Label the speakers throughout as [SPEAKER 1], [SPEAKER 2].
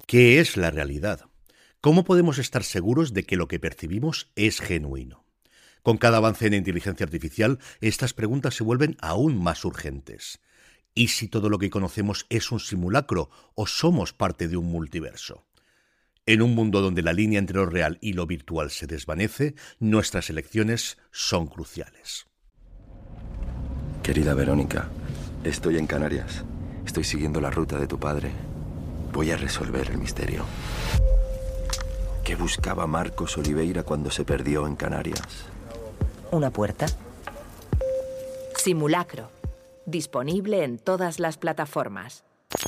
[SPEAKER 1] ¿Qué es la realidad? ¿Cómo podemos estar seguros de que lo que percibimos es genuino? Con cada avance en inteligencia artificial, estas preguntas se vuelven aún más urgentes. ¿Y si todo lo que conocemos es un simulacro o somos parte de un multiverso? En un mundo donde la línea entre lo real y lo virtual se desvanece, nuestras elecciones son cruciales.
[SPEAKER 2] Querida Verónica, estoy en Canarias. Estoy siguiendo la ruta de tu padre. Voy a resolver el misterio. ¿Qué buscaba Marcos Oliveira cuando se perdió en Canarias?
[SPEAKER 3] ¿Una puerta? Simulacro. Disponible en todas las plataformas.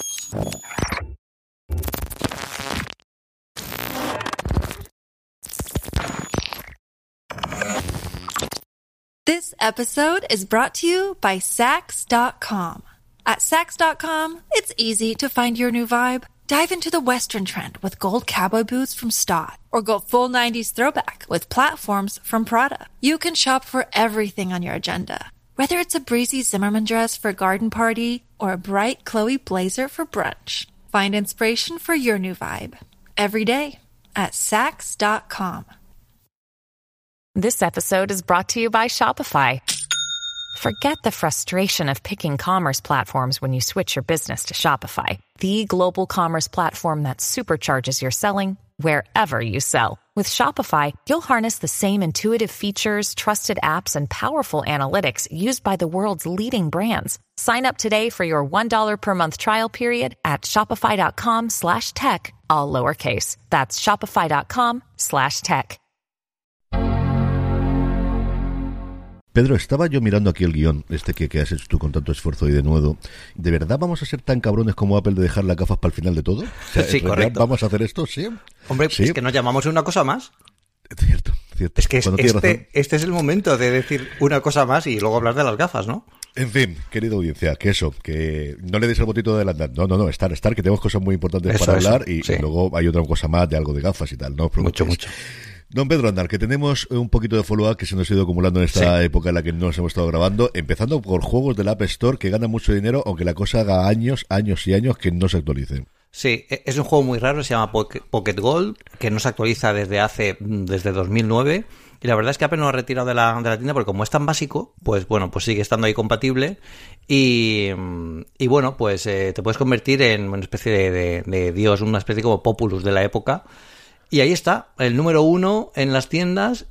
[SPEAKER 4] This episode is brought to you by Sax.com. At Sax.com, it's easy to find your new vibe. Dive into the Western trend with gold cowboy boots from Stott, or go full 90s throwback with platforms from Prada. You can shop for everything on your agenda, whether it's a breezy Zimmermann dress for a garden party or a bright Chloe blazer for brunch. Find inspiration for your new vibe every day at Sax.com.
[SPEAKER 5] This episode is brought to you by Shopify. Forget the frustration of picking commerce platforms when you switch your business to Shopify, the global commerce platform that supercharges your selling wherever you sell. With Shopify, you'll harness the same intuitive features, trusted apps, and powerful analytics used by the world's leading brands. Sign up today for your $1 per month trial period at shopify.com/tech, all lowercase. That's shopify.com/tech.
[SPEAKER 1] Pedro, estaba yo mirando aquí el guión, que has hecho tú con tanto esfuerzo y de nuevo. ¿De verdad vamos a ser tan cabrones como Apple de dejar las gafas para el final de todo? O sea,
[SPEAKER 6] sí, correcto.
[SPEAKER 1] ¿Vamos a hacer esto? Sí.
[SPEAKER 6] Hombre,
[SPEAKER 1] sí.
[SPEAKER 6] Es que nos llamamos una cosa más.
[SPEAKER 1] Cierto.
[SPEAKER 6] Es que este es el momento de decir una cosa más y luego hablar de las gafas, ¿no?
[SPEAKER 1] En fin, querida audiencia, que no le des el botito de adelantar. No, estar, que tenemos cosas muy importantes para hablar y luego hay otra cosa más de algo de gafas y tal, no os preocupéis.
[SPEAKER 6] Mucho.
[SPEAKER 1] Don Pedro Aznar, que tenemos un poquito de follow-up que se nos ha ido acumulando en esta época en la que nos hemos estado grabando, empezando por juegos del App Store que ganan mucho dinero, aunque la cosa haga años y años que no se actualicen.
[SPEAKER 6] Sí, es un juego muy raro, se llama Pocket Gold, que no se actualiza desde 2009, y la verdad es que Apple no lo ha retirado de la tienda porque como es tan básico, pues bueno, pues sigue estando ahí compatible, y bueno, pues te puedes convertir en una especie de dios, una especie como Populus de la época. Y ahí está, el número 1 en las tiendas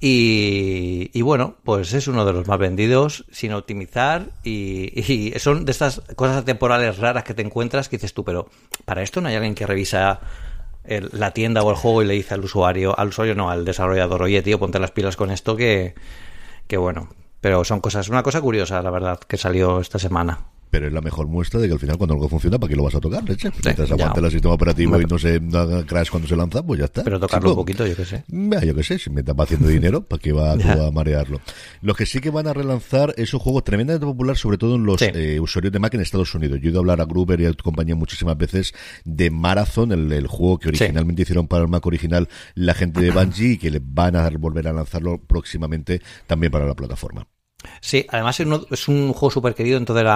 [SPEAKER 6] y bueno, pues es uno de los más vendidos sin optimizar y son de estas cosas temporales raras que te encuentras que dices tú, pero para esto no hay alguien que revisa la tienda o el juego y le dice al usuario no, al desarrollador, oye tío, ponte las pilas con esto que bueno, pero son una cosa curiosa la verdad que salió esta semana.
[SPEAKER 1] Pero es la mejor muestra de que al final cuando algo funciona, ¿para qué lo vas a tocar, leche? Mientras aguante el sistema operativo y no se haga crash cuando se lanza, pues ya está.
[SPEAKER 6] Pero tocarlo un poquito, yo qué sé.
[SPEAKER 1] Yo qué sé, si me está haciendo dinero, ¿para qué va a marearlo? Los que sí que van a relanzar es un juego tremendamente popular, sobre todo en los usuarios de Mac en Estados Unidos. Yo he ido a hablar a Gruber y a tu compañía muchísimas veces de Marathon, el juego que originalmente hicieron para el Mac original la gente de Bungie y que le van a volver a lanzarlo próximamente también para la plataforma.
[SPEAKER 6] Sí, además es un juego súper querido en todo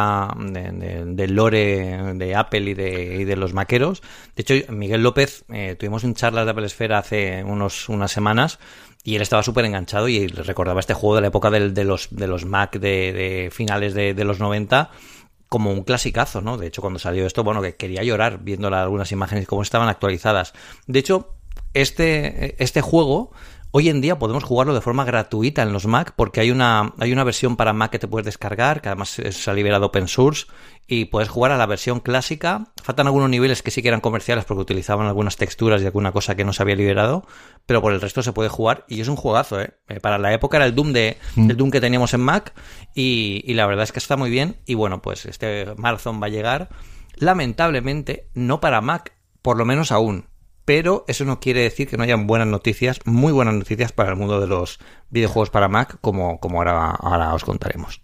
[SPEAKER 6] del lore de Apple y de los maqueros. De hecho, Miguel López, tuvimos un charla de Apple Esfera hace unas semanas y él estaba súper enganchado y recordaba este juego de la época de los Mac de finales de los 90 como un clasicazo, ¿no? De hecho, cuando salió esto, bueno, que quería llorar viendo algunas imágenes y cómo estaban actualizadas. De hecho, este juego hoy en día podemos jugarlo de forma gratuita en los Mac porque hay una versión para Mac que te puedes descargar, que además se ha liberado open source y puedes jugar a la versión clásica. Faltan algunos niveles que sí que eran comerciales porque utilizaban algunas texturas y alguna cosa que no se había liberado, pero por el resto se puede jugar y es un juegazo, para la época era el Doom el Doom que teníamos en Mac y la verdad es que está muy bien y bueno, pues este Marathon va a llegar lamentablemente no para Mac, por lo menos aún. Pero eso no quiere decir que no hayan buenas noticias, muy buenas noticias para el mundo de los videojuegos para Mac, como ahora os contaremos.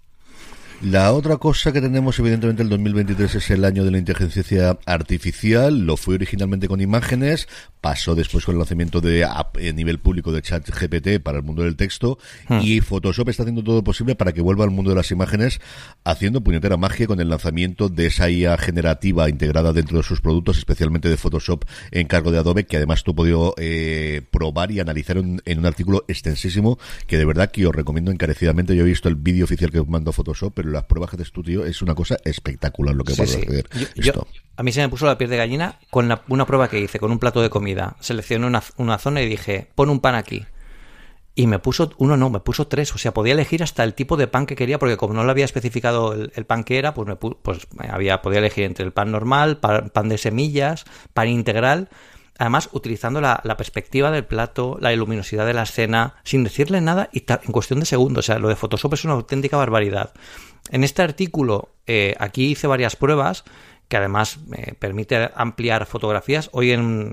[SPEAKER 1] La otra cosa que tenemos, evidentemente, el 2023 es el año de la inteligencia artificial. Lo fue originalmente con imágenes, pasó después con el lanzamiento de a nivel público de ChatGPT para el mundo del texto, y Photoshop está haciendo todo lo posible para que vuelva al mundo de las imágenes, haciendo puñetera magia con el lanzamiento de esa IA generativa integrada dentro de sus productos, especialmente de Photoshop en cargo de Adobe, que además tú has podido probar y analizar en un artículo extensísimo, que de verdad que os recomiendo encarecidamente. Yo he visto el vídeo oficial que mandó Photoshop, pero las pruebas que haces tú, tío, es una cosa espectacular lo que puedes hacer.
[SPEAKER 6] A mí se me puso la piel de gallina con una prueba que hice con un plato de comida. Seleccioné una zona y dije, pon un pan aquí. Y me puso me puso 3. O sea, podía elegir hasta el tipo de pan que quería, porque como no le había especificado el pan que era, pues podía elegir entre el pan normal, pan de semillas, pan integral. Además, utilizando la perspectiva del plato, la luminosidad de la escena, sin decirle nada y en cuestión de segundos. O sea, lo de Photoshop es una auténtica barbaridad. En este artículo, aquí hice varias pruebas que además permite ampliar fotografías. Hoy en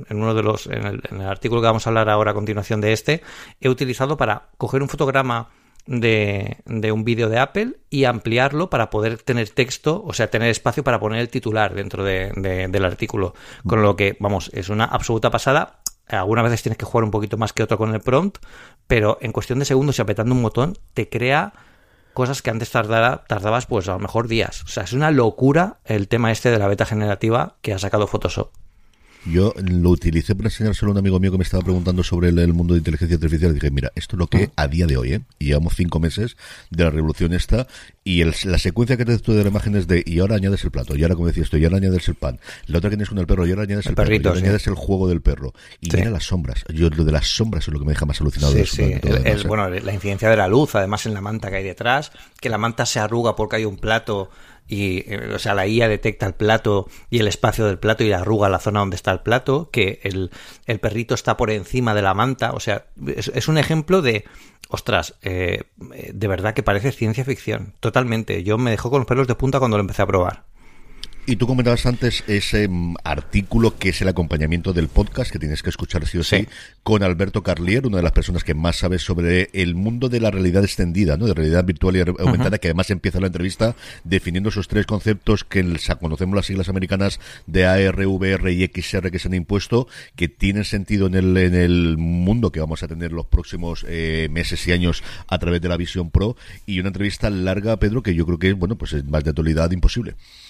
[SPEAKER 6] el artículo que vamos a hablar ahora a continuación de he utilizado para coger un fotograma de un vídeo de Apple y ampliarlo para poder tener texto, o sea, tener espacio para poner el titular dentro del artículo. Con lo que, vamos, es una absoluta pasada. Algunas veces tienes que jugar un poquito más que otro con el prompt, pero en cuestión de segundos y apretando un botón te crea cosas que antes tardabas pues a lo mejor días. O sea, es una locura el tema de la beta generativa que ha sacado Photoshop.
[SPEAKER 1] Yo lo utilicé para enseñárselo a un amigo mío que me estaba preguntando sobre el mundo de inteligencia artificial. Y dije, mira, esto es lo que a día de hoy, y llevamos 5 meses de la revolución esta, y la secuencia que te estudia de la imagen es de, y ahora añades el plato, y ahora, como decías esto, y ahora añades el pan, la otra que tienes con el perro, y ahora añades el perrito, y ahora añades el juego del perro, y mira las sombras. Yo, lo de las sombras es lo que me deja más alucinado.
[SPEAKER 6] Bueno, la incidencia de la luz, además en la manta que hay detrás, que la manta se arruga porque hay un plato, y o sea, la IA detecta el plato y el espacio del plato y arruga la zona donde está el plato, que el perrito está por encima de la manta. O sea, es un ejemplo de, ostras, de verdad que parece ciencia ficción, totalmente. Yo me dejó con los pelos de punta cuando lo empecé a probar.
[SPEAKER 1] Y tú comentabas antes ese artículo que es el acompañamiento del podcast que tienes que escuchar sí o sí, con Alberto Carlier, una de las personas que más sabe sobre el mundo de la realidad extendida, ¿no? De realidad virtual y aumentada, que además empieza la entrevista definiendo esos 3 conceptos que conocemos las siglas americanas de AR, VR y XR que se han impuesto, que tienen sentido en el mundo que vamos a tener los próximos meses y años a través de la Vision Pro, y una entrevista larga, Pedro, que yo creo que pues es más de actualidad imposible.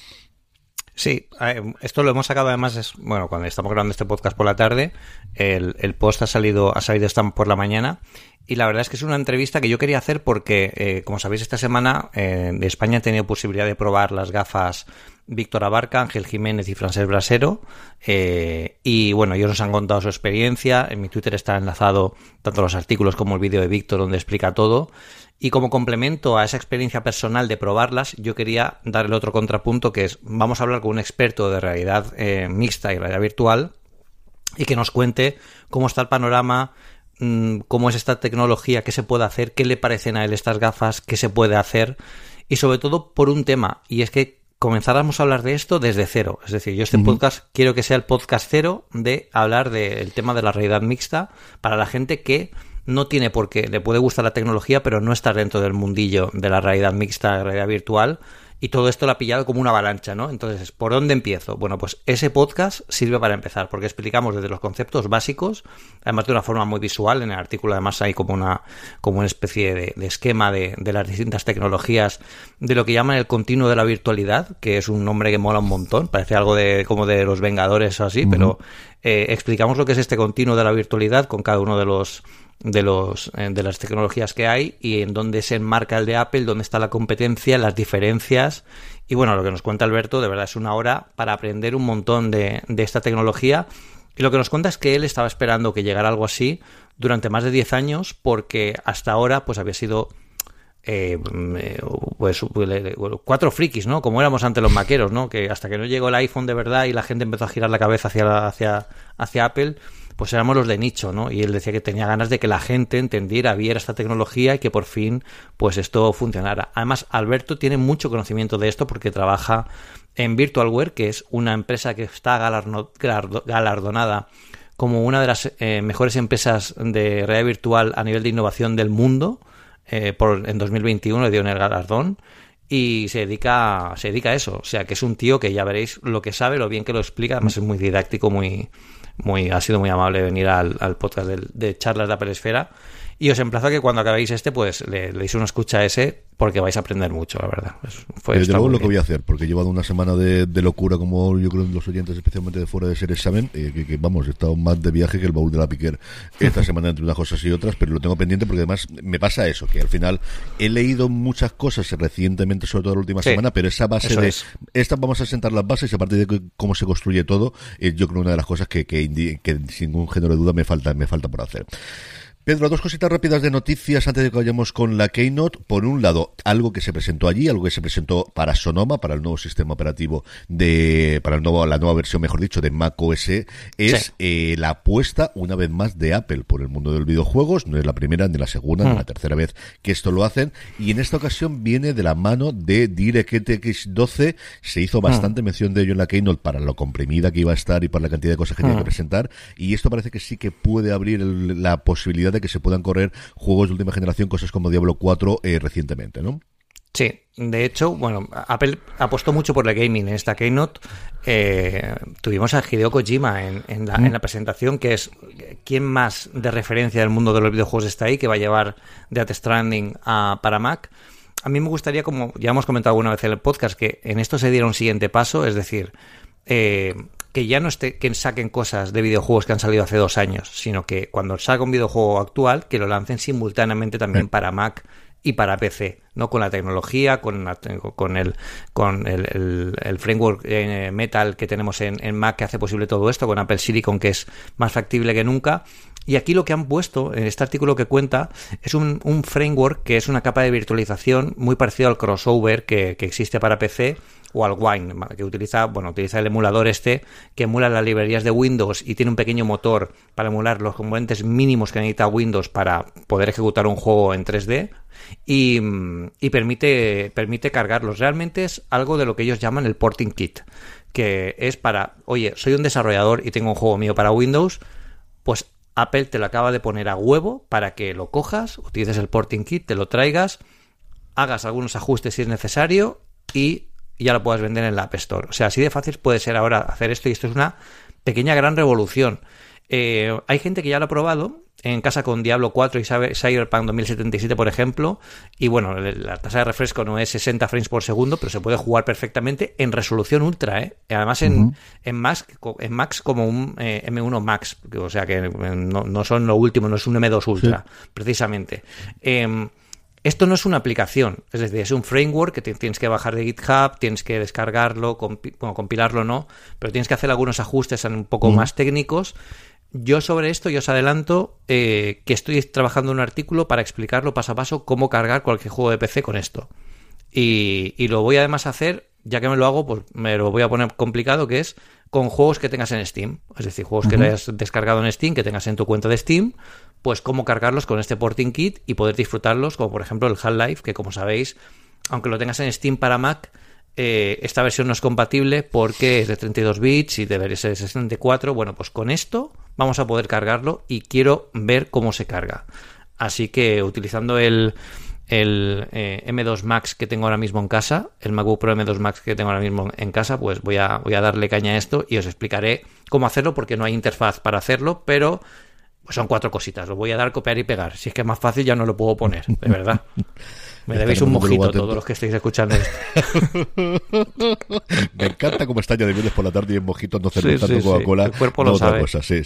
[SPEAKER 6] Sí, esto lo hemos sacado además, cuando estamos grabando este podcast por la tarde, el post ha salido esta por la mañana, y la verdad es que es una entrevista que yo quería hacer porque, como sabéis, esta semana de España he tenido posibilidad de probar las gafas Víctor Abarca, Ángel Jiménez y Francesc Brasero, y bueno, ellos nos han contado su experiencia. En mi Twitter está enlazado tanto los artículos como el vídeo de Víctor donde explica todo. Y como complemento a esa experiencia personal de probarlas, yo quería dar el otro contrapunto, que es, vamos a hablar con un experto de realidad mixta y realidad virtual, y que nos cuente cómo está el panorama, cómo es esta tecnología, qué se puede hacer, qué le parecen a él estas gafas, qué se puede hacer, y sobre todo por un tema, y es que comenzáramos a hablar de esto desde cero. Es decir, yo este podcast quiero que sea el podcast cero de hablar del tema de la realidad mixta para la gente que no tiene por qué, le puede gustar la tecnología, pero no está dentro del mundillo de la realidad mixta, realidad virtual, y todo esto lo ha pillado como una avalancha, ¿no? Entonces, ¿por dónde empiezo? Bueno, pues ese podcast sirve para empezar, porque explicamos desde los conceptos básicos, además de una forma muy visual. En el artículo además hay como una especie de esquema de las distintas tecnologías, de lo que llaman el continuo de la virtualidad, que es un nombre que mola un montón, parece algo como de los Vengadores o así, pero explicamos lo que es este continuo de la virtualidad con cada uno de las tecnologías que hay, y en dónde se enmarca el de Apple, dónde está la competencia, las diferencias. Y bueno, lo que nos cuenta Alberto de verdad es una hora para aprender un montón de esta tecnología, y lo que nos cuenta es que él estaba esperando que llegara algo así durante más de 10 años, porque hasta ahora pues había sido pues 4 frikis, ¿no? Como éramos ante los maqueros, ¿no? Que hasta que no llegó el iPhone de verdad y la gente empezó a girar la cabeza hacia Apple, pues éramos los de nicho, ¿no? Y él decía que tenía ganas de que la gente entendiera, viera esta tecnología y que por fin pues esto funcionara. Además, Alberto tiene mucho conocimiento de esto porque trabaja en Virtualware, que es una empresa que está galardonada como una de las mejores empresas de realidad virtual a nivel de innovación del mundo. En 2021 le dio el galardón, y se dedica a eso. O sea, que es un tío que ya veréis lo que sabe, lo bien que lo explica. Además es muy didáctico, muy ha sido muy amable venir al podcast de charlas de Apple Esfera. Y os emplazo a que cuando acabéis pues le deis una escucha a ese, porque vais a aprender mucho, la verdad.
[SPEAKER 1] Desde luego lo que voy a hacer, porque he llevado una semana de locura, como yo creo los oyentes, especialmente de fuera de ser examen, que vamos, he estado más de viaje que el baúl de la Piquer esta semana entre unas cosas y otras, pero lo tengo pendiente porque además me pasa eso, que al final he leído muchas cosas recientemente, sobre todo la última semana, pero esa base esta vamos a sentar las bases y a partir de cómo se construye todo, yo creo una de las cosas que sin ningún género de duda me falta por hacer. Pedro, dos cositas rápidas de noticias antes de que vayamos con la Keynote. Por un lado, algo que se presentó allí, algo que se presentó para Sonoma, para el nuevo sistema operativo la nueva versión, mejor dicho, de macOS, es la apuesta, una vez más, de Apple por el mundo de los videojuegos. No es la primera, ni la segunda, ni la tercera vez que esto lo hacen. Y en esta ocasión viene de la mano de DirectX 12. Se hizo bastante mención de ello en la Keynote para lo comprimida que iba a estar y para la cantidad de cosas que tiene que presentar. Y esto parece que sí que puede abrir la posibilidad de que se puedan correr juegos de última generación, cosas como Diablo 4 recientemente, ¿no?
[SPEAKER 6] Sí, de hecho, bueno, Apple apostó mucho por el gaming en esta Keynote. Tuvimos a Hideo Kojima en la presentación, que es quién más de referencia del mundo de los videojuegos está ahí, que va a llevar Death Stranding para Mac. A mí me gustaría, como ya hemos comentado alguna vez en el podcast, que en esto se diera un siguiente paso, es decir, que ya no que saquen cosas de videojuegos que han salido hace 2 años, sino que cuando salga un videojuego actual, que lo lancen simultáneamente también para Mac y para PC, ¿no? Con la tecnología, con el framework Metal que tenemos en Mac, que hace posible todo esto, con Apple Silicon, que es más factible que nunca. Y aquí lo que han puesto en este artículo que cuenta es un framework que es una capa de virtualización muy parecido al Crossover que existe para PC, o al Wine, que utiliza el emulador que emula las librerías de Windows y tiene un pequeño motor para emular los componentes mínimos que necesita Windows para poder ejecutar un juego en 3D y permite cargarlos. Realmente es algo de lo que ellos llaman el porting kit, que es para, oye, soy un desarrollador y tengo un juego mío para Windows, pues Apple te lo acaba de poner a huevo para que lo cojas, utilices el porting kit, te lo traigas, hagas algunos ajustes si es necesario y ya lo puedas vender en la App Store. O sea, así de fácil puede ser ahora hacer esto, y esto es una pequeña gran revolución. Hay gente que ya lo ha probado en casa con Diablo 4 y Cyberpunk 2077, por ejemplo, y bueno, la tasa de refresco no es 60 frames por segundo, pero se puede jugar perfectamente en resolución ultra, además en Max como un M1 Max, o sea que no son lo último, no es un M2 Ultra, precisamente. Esto no es una aplicación, es decir, es un framework que tienes que bajar de GitHub, tienes que descargarlo, compilarlo no, pero tienes que hacer algunos ajustes un poco más técnicos. Yo sobre esto, os adelanto que estoy trabajando en un artículo para explicarlo paso a paso cómo cargar cualquier juego de PC con esto. Y lo voy además a hacer, ya que me lo hago, pues me lo voy a poner complicado, que es con juegos que tengas en Steam. Es decir, juegos que te hayas descargado en Steam, que tengas en tu cuenta de Steam, pues cómo cargarlos con este porting kit y poder disfrutarlos, como por ejemplo el Half-Life, que como sabéis, aunque lo tengas en Steam para Mac, esta versión no es compatible porque es de 32 bits y debería ser de 64. Bueno, pues con esto vamos a poder cargarlo y quiero ver cómo se carga. Así que utilizando el M2 Max que tengo ahora mismo en casa, el MacBook Pro M2 Max que tengo ahora mismo en casa, pues voy a darle caña a esto y os explicaré cómo hacerlo, porque no hay interfaz para hacerlo, pero pues son 4 cositas. Lo voy a dar, copiar y pegar. Si es que es más fácil ya no lo puedo poner, de verdad. Me debéis un mojito todos los que estáis escuchando esto.
[SPEAKER 1] Me encanta cómo está ya de viernes por la tarde y en mojitos no tanto Coca-Cola.
[SPEAKER 6] El cuerpo lo sabe.
[SPEAKER 1] Cosa. Sí.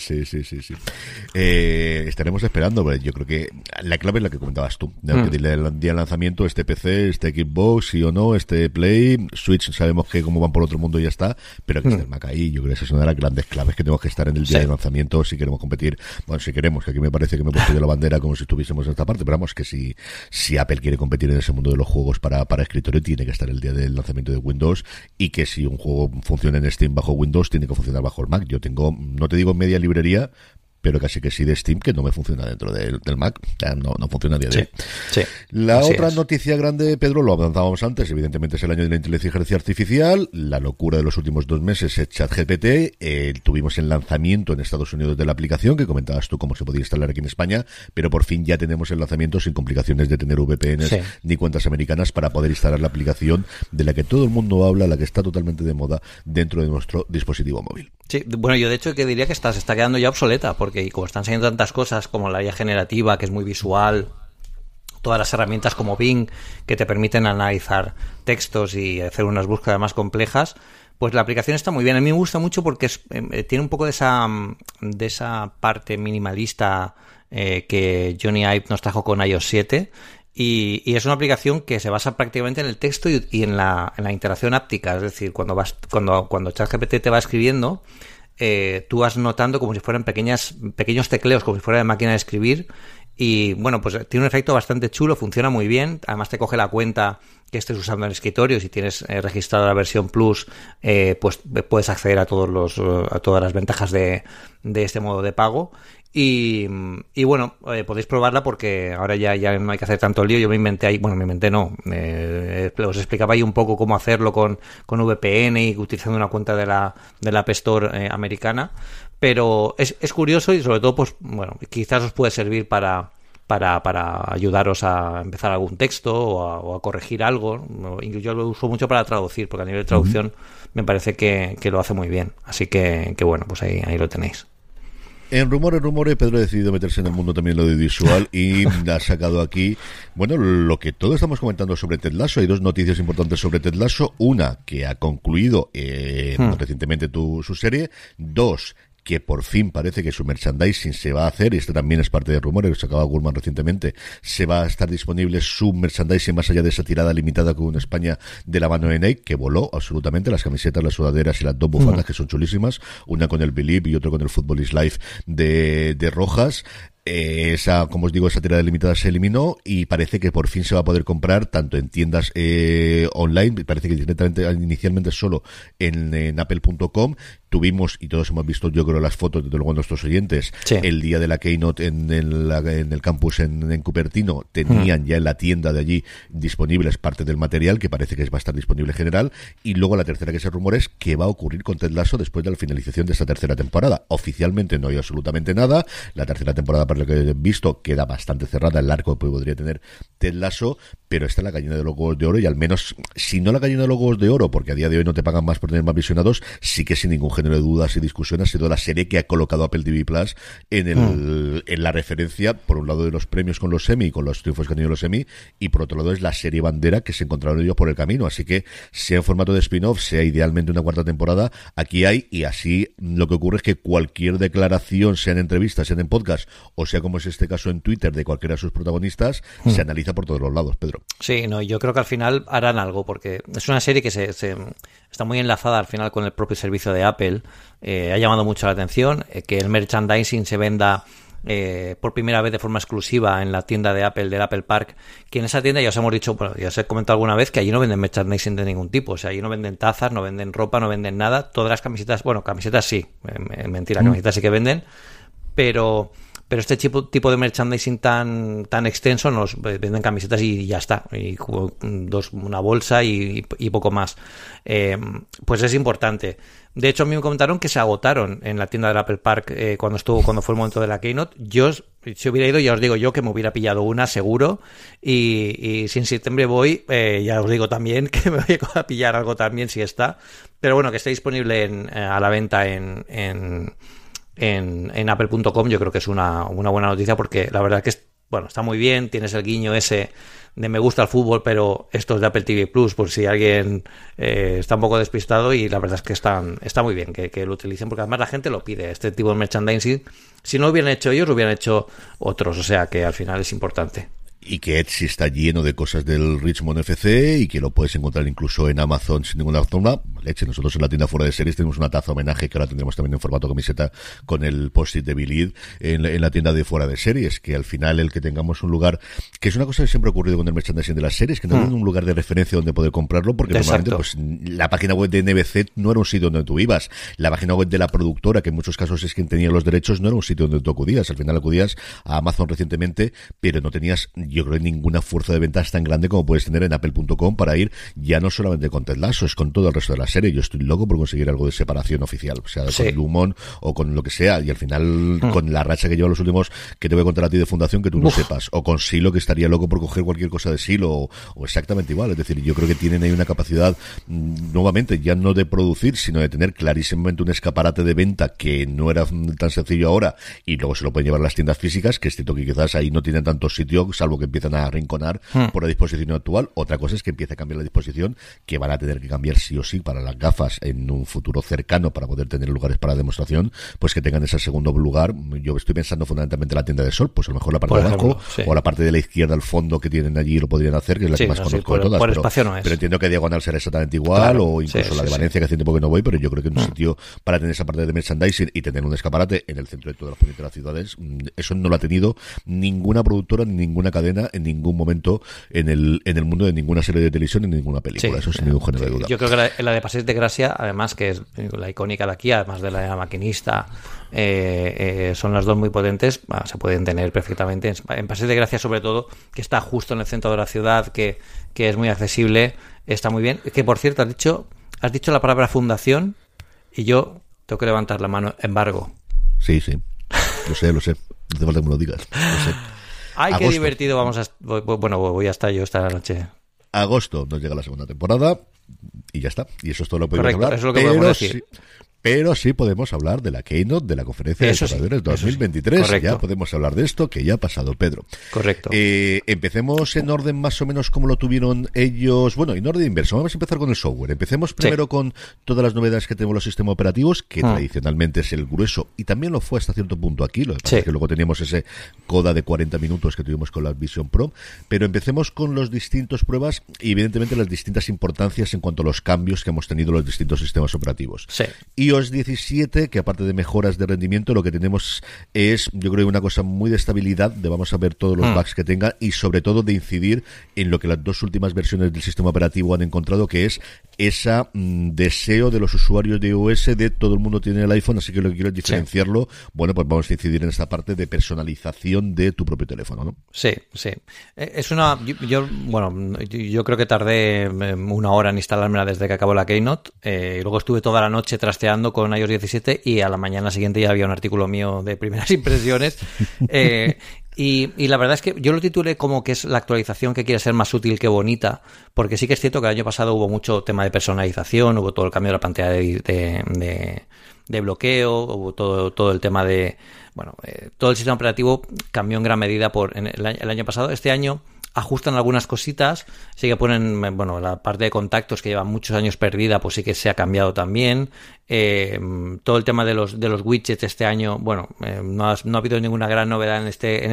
[SPEAKER 1] Estaremos esperando, pero yo creo que la clave es la que comentabas tú. El día de lanzamiento, este PC, este Xbox, sí o no, este Play, Switch, sabemos que como van por otro mundo y ya está, pero que esté el Mac ahí, yo creo que esa es una de las grandes claves que tenemos que estar en el día de lanzamiento si queremos competir. Bueno, si queremos, que aquí me parece que me he puesto yo la bandera como si estuviésemos en esta parte, pero vamos, que si Apple quiere competir en ese mundo de los juegos para escritorio, tiene que estar el día del lanzamiento de Windows, y que si un juego funciona en Steam bajo Windows, tiene que funcionar bajo el Mac. Yo tengo, no te digo media librería, pero casi que sí de Steam, que no me funciona dentro del Mac. No funciona a día de hoy.
[SPEAKER 6] Sí,
[SPEAKER 1] la otra noticia grande, Pedro, lo avanzábamos antes, evidentemente es el año de la inteligencia artificial, la locura de los últimos 2 meses es ChatGPT. Tuvimos el lanzamiento en Estados Unidos de la aplicación, que comentabas tú cómo se podía instalar aquí en España, pero por fin ya tenemos el lanzamiento sin complicaciones de tener VPNs ni cuentas americanas para poder instalar la aplicación de la que todo el mundo habla, la que está totalmente de moda dentro de nuestro dispositivo móvil.
[SPEAKER 6] Sí, bueno, yo de hecho que diría que se está quedando ya obsoleta, porque como están saliendo tantas cosas como la IA generativa, que es muy visual, todas las herramientas como Bing, que te permiten analizar textos y hacer unas búsquedas más complejas, pues la aplicación está muy bien. A mí me gusta mucho porque tiene un poco de esa parte minimalista que Johnny Ive nos trajo con iOS 7, y es una aplicación que se basa prácticamente en el texto y en la interacción áptica. Es decir, cuando ChatGPT te va escribiendo, tú vas notando como si fueran pequeños tecleos, como si fuera de máquina de escribir. Y bueno, pues tiene un efecto bastante chulo, funciona muy bien. Además te coge la cuenta que estés usando en el escritorio. Si tienes registrado la versión Plus, pues puedes acceder a todas las ventajas de este modo de pago. Y bueno, podéis probarla porque ahora ya no hay que hacer tanto lío. Yo os explicaba ahí un poco cómo hacerlo con VPN y utilizando una cuenta de la App Store americana. Pero es curioso y sobre todo, pues bueno, quizás os puede servir para ayudaros a empezar algún texto o a corregir algo. Yo lo uso mucho para traducir, porque a nivel de traducción me parece que lo hace muy bien. Así que bueno, pues ahí lo tenéis.
[SPEAKER 1] En rumores, Pedro ha decidido meterse en el mundo también lo audiovisual y ha sacado aquí, bueno, lo que todos estamos comentando sobre Ted Lasso. Hay dos noticias importantes sobre Ted Lasso. Una, que ha concluido recientemente su serie. Dos, que por fin parece que su merchandising se va a hacer, y esto también es parte de rumores que sacaba Gurman recientemente. Se va a estar disponible su merchandising más allá de esa tirada limitada con España de la mano de Nike, que voló absolutamente, las camisetas, las sudaderas y las dos bufandas que son chulísimas, una con el Believe y otra con el Football is Life de Rojas. Esa, como os digo, esa tirada limitada se eliminó y parece que por fin se va a poder comprar tanto en tiendas online, parece que directamente inicialmente solo en apple.com. Tuvimos, y todos hemos visto, yo creo, las fotos de luego nuestros oyentes, sí, el día de la Keynote en el campus en Cupertino, tenían ya en la tienda de allí disponibles parte del material, que parece que va a estar disponible general. Y luego la tercera que se rumora es que va a ocurrir con Ted Lasso después de la finalización de esta tercera temporada. Oficialmente no hay absolutamente nada. La tercera temporada, para lo que he visto, queda bastante cerrada el arco que podría tener Ted Lasso, pero está la gallina de los huevos de oro, y al menos, si no la gallina de los huevos de oro, porque a día de hoy no te pagan más por tener más visionados, sí que sin ningún género de dudas y discusión ha sido la serie que ha colocado Apple TV Plus en la referencia, por un lado, de los premios con los Emmy, con los triunfos que han tenido los Emmy, y por otro lado es la serie bandera que se encontraron ellos por el camino. Así que, sea en formato de spin-off, sea idealmente una cuarta temporada, aquí hay, y así lo que ocurre es que cualquier declaración, sea en entrevistas, sea en podcast, o sea como es este caso en Twitter, de cualquiera de sus protagonistas, se analiza por todos los lados, Pedro.
[SPEAKER 6] Sí, no, yo creo que al final harán algo, porque es una serie que se está muy enlazada al final con el propio servicio de Apple. Ha llamado mucho la atención que el merchandising se venda por primera vez de forma exclusiva en la tienda de Apple, del Apple Park, que en esa tienda ya os hemos dicho, bueno, ya os he comentado alguna vez que allí no venden merchandising de ningún tipo. O sea, allí no venden tazas, no venden ropa, no venden nada. Todas las camisetas, bueno, camisetas sí, mentira, camisetas sí que venden, pero este tipo de merchandising tan extenso nos venden camisetas y ya está, y una bolsa y poco más. Pues es importante. De hecho, a mí me comentaron que se agotaron en la tienda del Apple Park cuando fue el momento de la Keynote. Yo, si hubiera ido, ya os digo yo que me hubiera pillado una seguro, y si en septiembre voy, ya os digo también que me voy a pillar algo también si está. Pero bueno, que esté disponible a la venta en apple.com, yo creo que es una buena noticia, porque la verdad que está muy bien. Tienes el guiño ese de me gusta el fútbol, pero esto es de Apple TV Plus, por si alguien está un poco despistado, y la verdad es que está muy bien que lo utilicen, porque además la gente lo pide, este tipo de merchandising. Si no lo hubieran hecho ellos, lo hubieran hecho otros, o sea que al final es importante.
[SPEAKER 1] Y que Etsy está lleno de cosas del Richmond FC, y que lo puedes encontrar incluso en Amazon sin ninguna forma. Leche, nosotros en la tienda fuera de series tenemos una taza homenaje que ahora tendremos también en formato camiseta con el post-it de Believe en la tienda de fuera de series, que al final el que tengamos un lugar, que es una cosa que siempre ha ocurrido con el merchandising de las series, que no tienen un lugar de referencia donde poder comprarlo, porque normalmente pues la página web de NBC no era un sitio donde tú ibas, la página web de la productora, que en muchos casos es quien tenía los derechos, no era un sitio donde tú acudías. Al final acudías a Amazon recientemente, pero no tenías, yo creo, ninguna fuerza de ventas tan grande como puedes tener en apple.com para ir ya no solamente con Ted Lasso, es con todo el resto de la serie. Yo estoy loco por conseguir algo de separación oficial, o sea, con Lumon o con lo que sea, y al final con la racha que lleva los últimos, que te voy a contar a ti de Fundación, que tú no sepas, o con Silo, que estaría loco por coger cualquier cosa de Silo, o exactamente igual. Es decir, yo creo que tienen ahí una capacidad, nuevamente, ya no de producir, sino de tener clarísimamente un escaparate de venta que no era tan sencillo ahora, y luego se lo pueden llevar a las tiendas físicas, que es cierto que quizás ahí no tienen tanto sitio, salvo que empiezan a arrinconar por la disposición actual. Otra cosa es que empiece a cambiar la disposición, que van a tener que cambiar sí o sí para las gafas en un futuro cercano, para poder tener lugares para demostración, pues que tengan ese segundo lugar. Yo estoy pensando fundamentalmente en la tienda de Sol, pues a lo mejor la parte de abajo, o la parte de la izquierda al fondo que tienen allí lo podrían hacer, que es la que más conozco de todas, pero entiendo que Diagonal será exactamente igual, o incluso la de Valencia, que hace tiempo que no voy, pero yo creo que un sitio para tener esa parte de merchandising y tener un escaparate en el centro de todas las puertas de las ciudades, eso no lo ha tenido ninguna productora, ni ninguna cadena en ningún momento en el mundo de ninguna serie de televisión, ni ninguna película, eso sin ningún género de duda.
[SPEAKER 6] Yo creo que la de Passeig de Gracia, además, que es la icónica de aquí, además de la de La Maquinista, son las dos muy potentes, se pueden tener perfectamente. En Passeig de Gracia, sobre todo, que está justo en el centro de la ciudad, que es muy accesible, está muy bien. Que, por cierto, has dicho la palabra fundación y yo tengo que levantar la mano, embargo.
[SPEAKER 1] Sí, lo sé, no hace falta que me lo digas, lo sé.
[SPEAKER 6] Ay, qué divertido, voy a estar yo esta noche.
[SPEAKER 1] Agosto nos llega la segunda temporada y ya está, y eso es todo lo que podemos hablar.
[SPEAKER 6] Eso es lo que podemos decir.
[SPEAKER 1] Pero sí podemos hablar de la Keynote, de la conferencia de desarrolladores 2023.
[SPEAKER 6] Correcto.
[SPEAKER 1] Ya podemos hablar de esto, que ya ha pasado, Pedro.
[SPEAKER 6] Correcto.
[SPEAKER 1] Empecemos en orden más o menos como lo tuvieron ellos. Bueno, en orden inverso. Vamos a empezar con el software. Empecemos primero con todas las novedades que tenemos los sistemas operativos, que tradicionalmente es el grueso, y también lo fue hasta cierto punto aquí. Lo que pasa es que luego teníamos ese coda de 40 minutos que tuvimos con la Vision Pro. Pero empecemos con los distintos pruebas y evidentemente las distintas importancias en cuanto a los cambios que hemos tenido los distintos sistemas operativos. iOS 17, que aparte de mejoras de rendimiento, lo que tenemos es, yo creo, una cosa muy de estabilidad, de vamos a ver todos los bugs que tenga, y sobre todo de incidir en lo que las dos últimas versiones del sistema operativo han encontrado, que es ese deseo de los usuarios de iOS de todo el mundo tiene el iPhone, así que lo que quiero es diferenciarlo. Bueno, pues vamos a incidir en esta parte de personalización de tu propio teléfono, ¿no?
[SPEAKER 6] Sí. Es una... Yo creo que tardé 1 hora en instalármela desde que acabó la Keynote, y luego estuve toda la noche trasteando con iOS 17 y a la mañana siguiente ya había un artículo mío de primeras impresiones. Y la verdad es que yo lo titulé como que es la actualización que quiere ser más útil que bonita, porque sí que es cierto que el año pasado hubo mucho tema de personalización, hubo todo el cambio de la pantalla de bloqueo, hubo todo el tema de... todo el sistema operativo cambió en gran medida el año pasado. Este año ajustan algunas cositas, sí que ponen, la parte de contactos que lleva muchos años perdida, pues sí que se ha cambiado también. Todo el tema de los widgets este año, no ha habido ninguna gran novedad en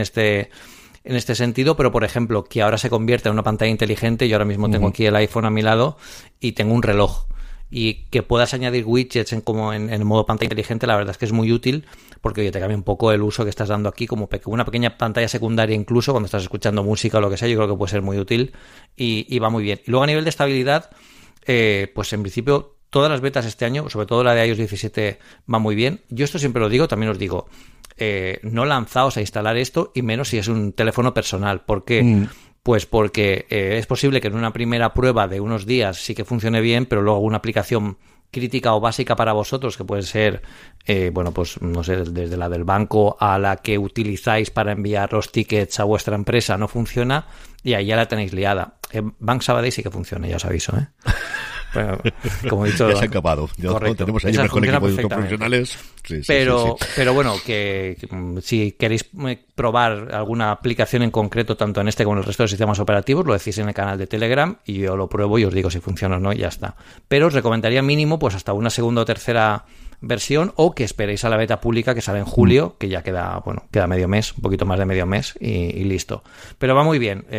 [SPEAKER 6] este sentido, pero por ejemplo, que ahora se convierte en una pantalla inteligente. Yo ahora mismo tengo aquí el iPhone a mi lado y tengo un reloj. Y que puedas añadir widgets en modo pantalla inteligente, la verdad es que es muy útil, porque te cambia un poco el uso que estás dando aquí, como una pequeña pantalla secundaria, incluso cuando estás escuchando música o lo que sea. Yo creo que puede ser muy útil y va muy bien. Y luego a nivel de estabilidad, pues en principio todas las betas este año, sobre todo la de iOS 17, va muy bien. Yo esto siempre lo digo, también os digo, no lanzaos a instalar esto, y menos si es un teléfono personal. ¿Por qué? Pues porque es posible que en una primera prueba de unos días sí que funcione bien, pero luego una aplicación crítica o básica para vosotros, que puede ser, pues no sé, desde la del banco a la que utilizáis para enviar los tickets a vuestra empresa, no funciona, y ahí ya la tenéis liada. Bank Sabadell sí que funciona, ya os aviso, Bueno, como he dicho,
[SPEAKER 1] ya se ha acabado. Tenemos ahí el mejor equipo de profesionales. Sí.
[SPEAKER 6] Pero bueno, que si queréis probar alguna aplicación en concreto, tanto en este como en el resto de sistemas operativos, lo decís en el canal de Telegram y yo lo pruebo y os digo si funciona o no, y ya está. Pero os recomendaría mínimo pues hasta una segunda o tercera versión, o que esperéis a la beta pública que sale en julio, que ya queda medio mes, un poquito más de medio mes y listo. Pero va muy bien.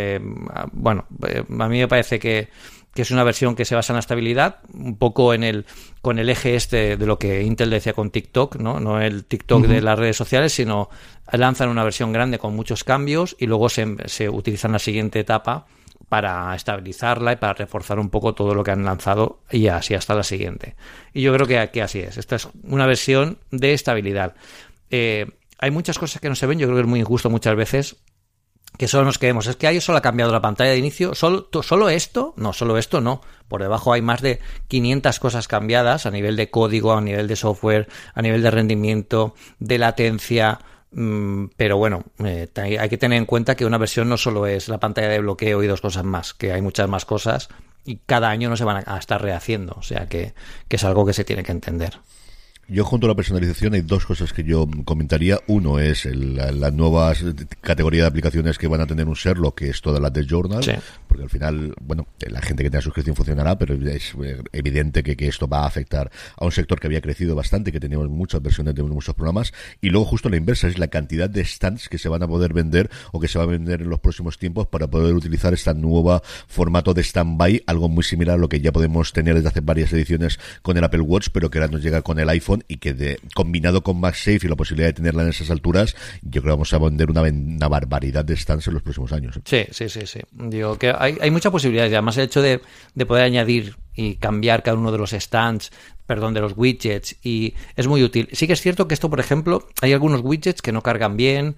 [SPEAKER 6] A mí me parece que es una versión que se basa en la estabilidad, un poco con el eje de lo que Intel decía con TikTok, no el TikTok de las redes sociales, sino lanzan una versión grande con muchos cambios y luego se utilizan la siguiente etapa para estabilizarla y para reforzar un poco todo lo que han lanzado, y así hasta la siguiente. Y yo creo que así es. Esta es una versión de estabilidad. Hay muchas cosas que no se ven. Yo creo que es muy injusto muchas veces que solo nos quedemos, es que iOS solo ha cambiado la pantalla de inicio, ¿solo esto? No, solo esto no. Por debajo hay más de 500 cosas cambiadas a nivel de código, a nivel de software, a nivel de rendimiento, de latencia. Pero bueno, hay que tener en cuenta que una versión no solo es la pantalla de bloqueo y 2 cosas más, que hay muchas más cosas y cada año no se van a estar rehaciendo, o sea que es algo que se tiene que entender.
[SPEAKER 1] Yo, junto a la personalización, hay 2 cosas que yo comentaría. Uno es la nueva categoría de aplicaciones que van a tener un Sherlock, que es toda la de Journal, sí. Porque al final, bueno, la gente que tenga suscripción funcionará, pero es evidente que esto va a afectar a un sector que había crecido bastante, que teníamos muchas versiones de muchos programas, y luego justo la inversa, es la cantidad de stands que se van a poder vender o que se va a vender en los próximos tiempos para poder utilizar esta nueva formato de stand-by, algo muy similar a lo que ya podemos tener desde hace varias ediciones con el Apple Watch, pero que ahora nos llega con el iPhone, y que combinado con MagSafe y la posibilidad de tenerla en esas alturas, yo creo que vamos a vender una barbaridad de stands en los próximos años.
[SPEAKER 6] Sí. Digo que hay muchas posibilidades, y además el hecho de poder añadir y cambiar cada uno de los stands, de los widgets, y es muy útil. Sí que es cierto que esto, por ejemplo, hay algunos widgets que no cargan bien,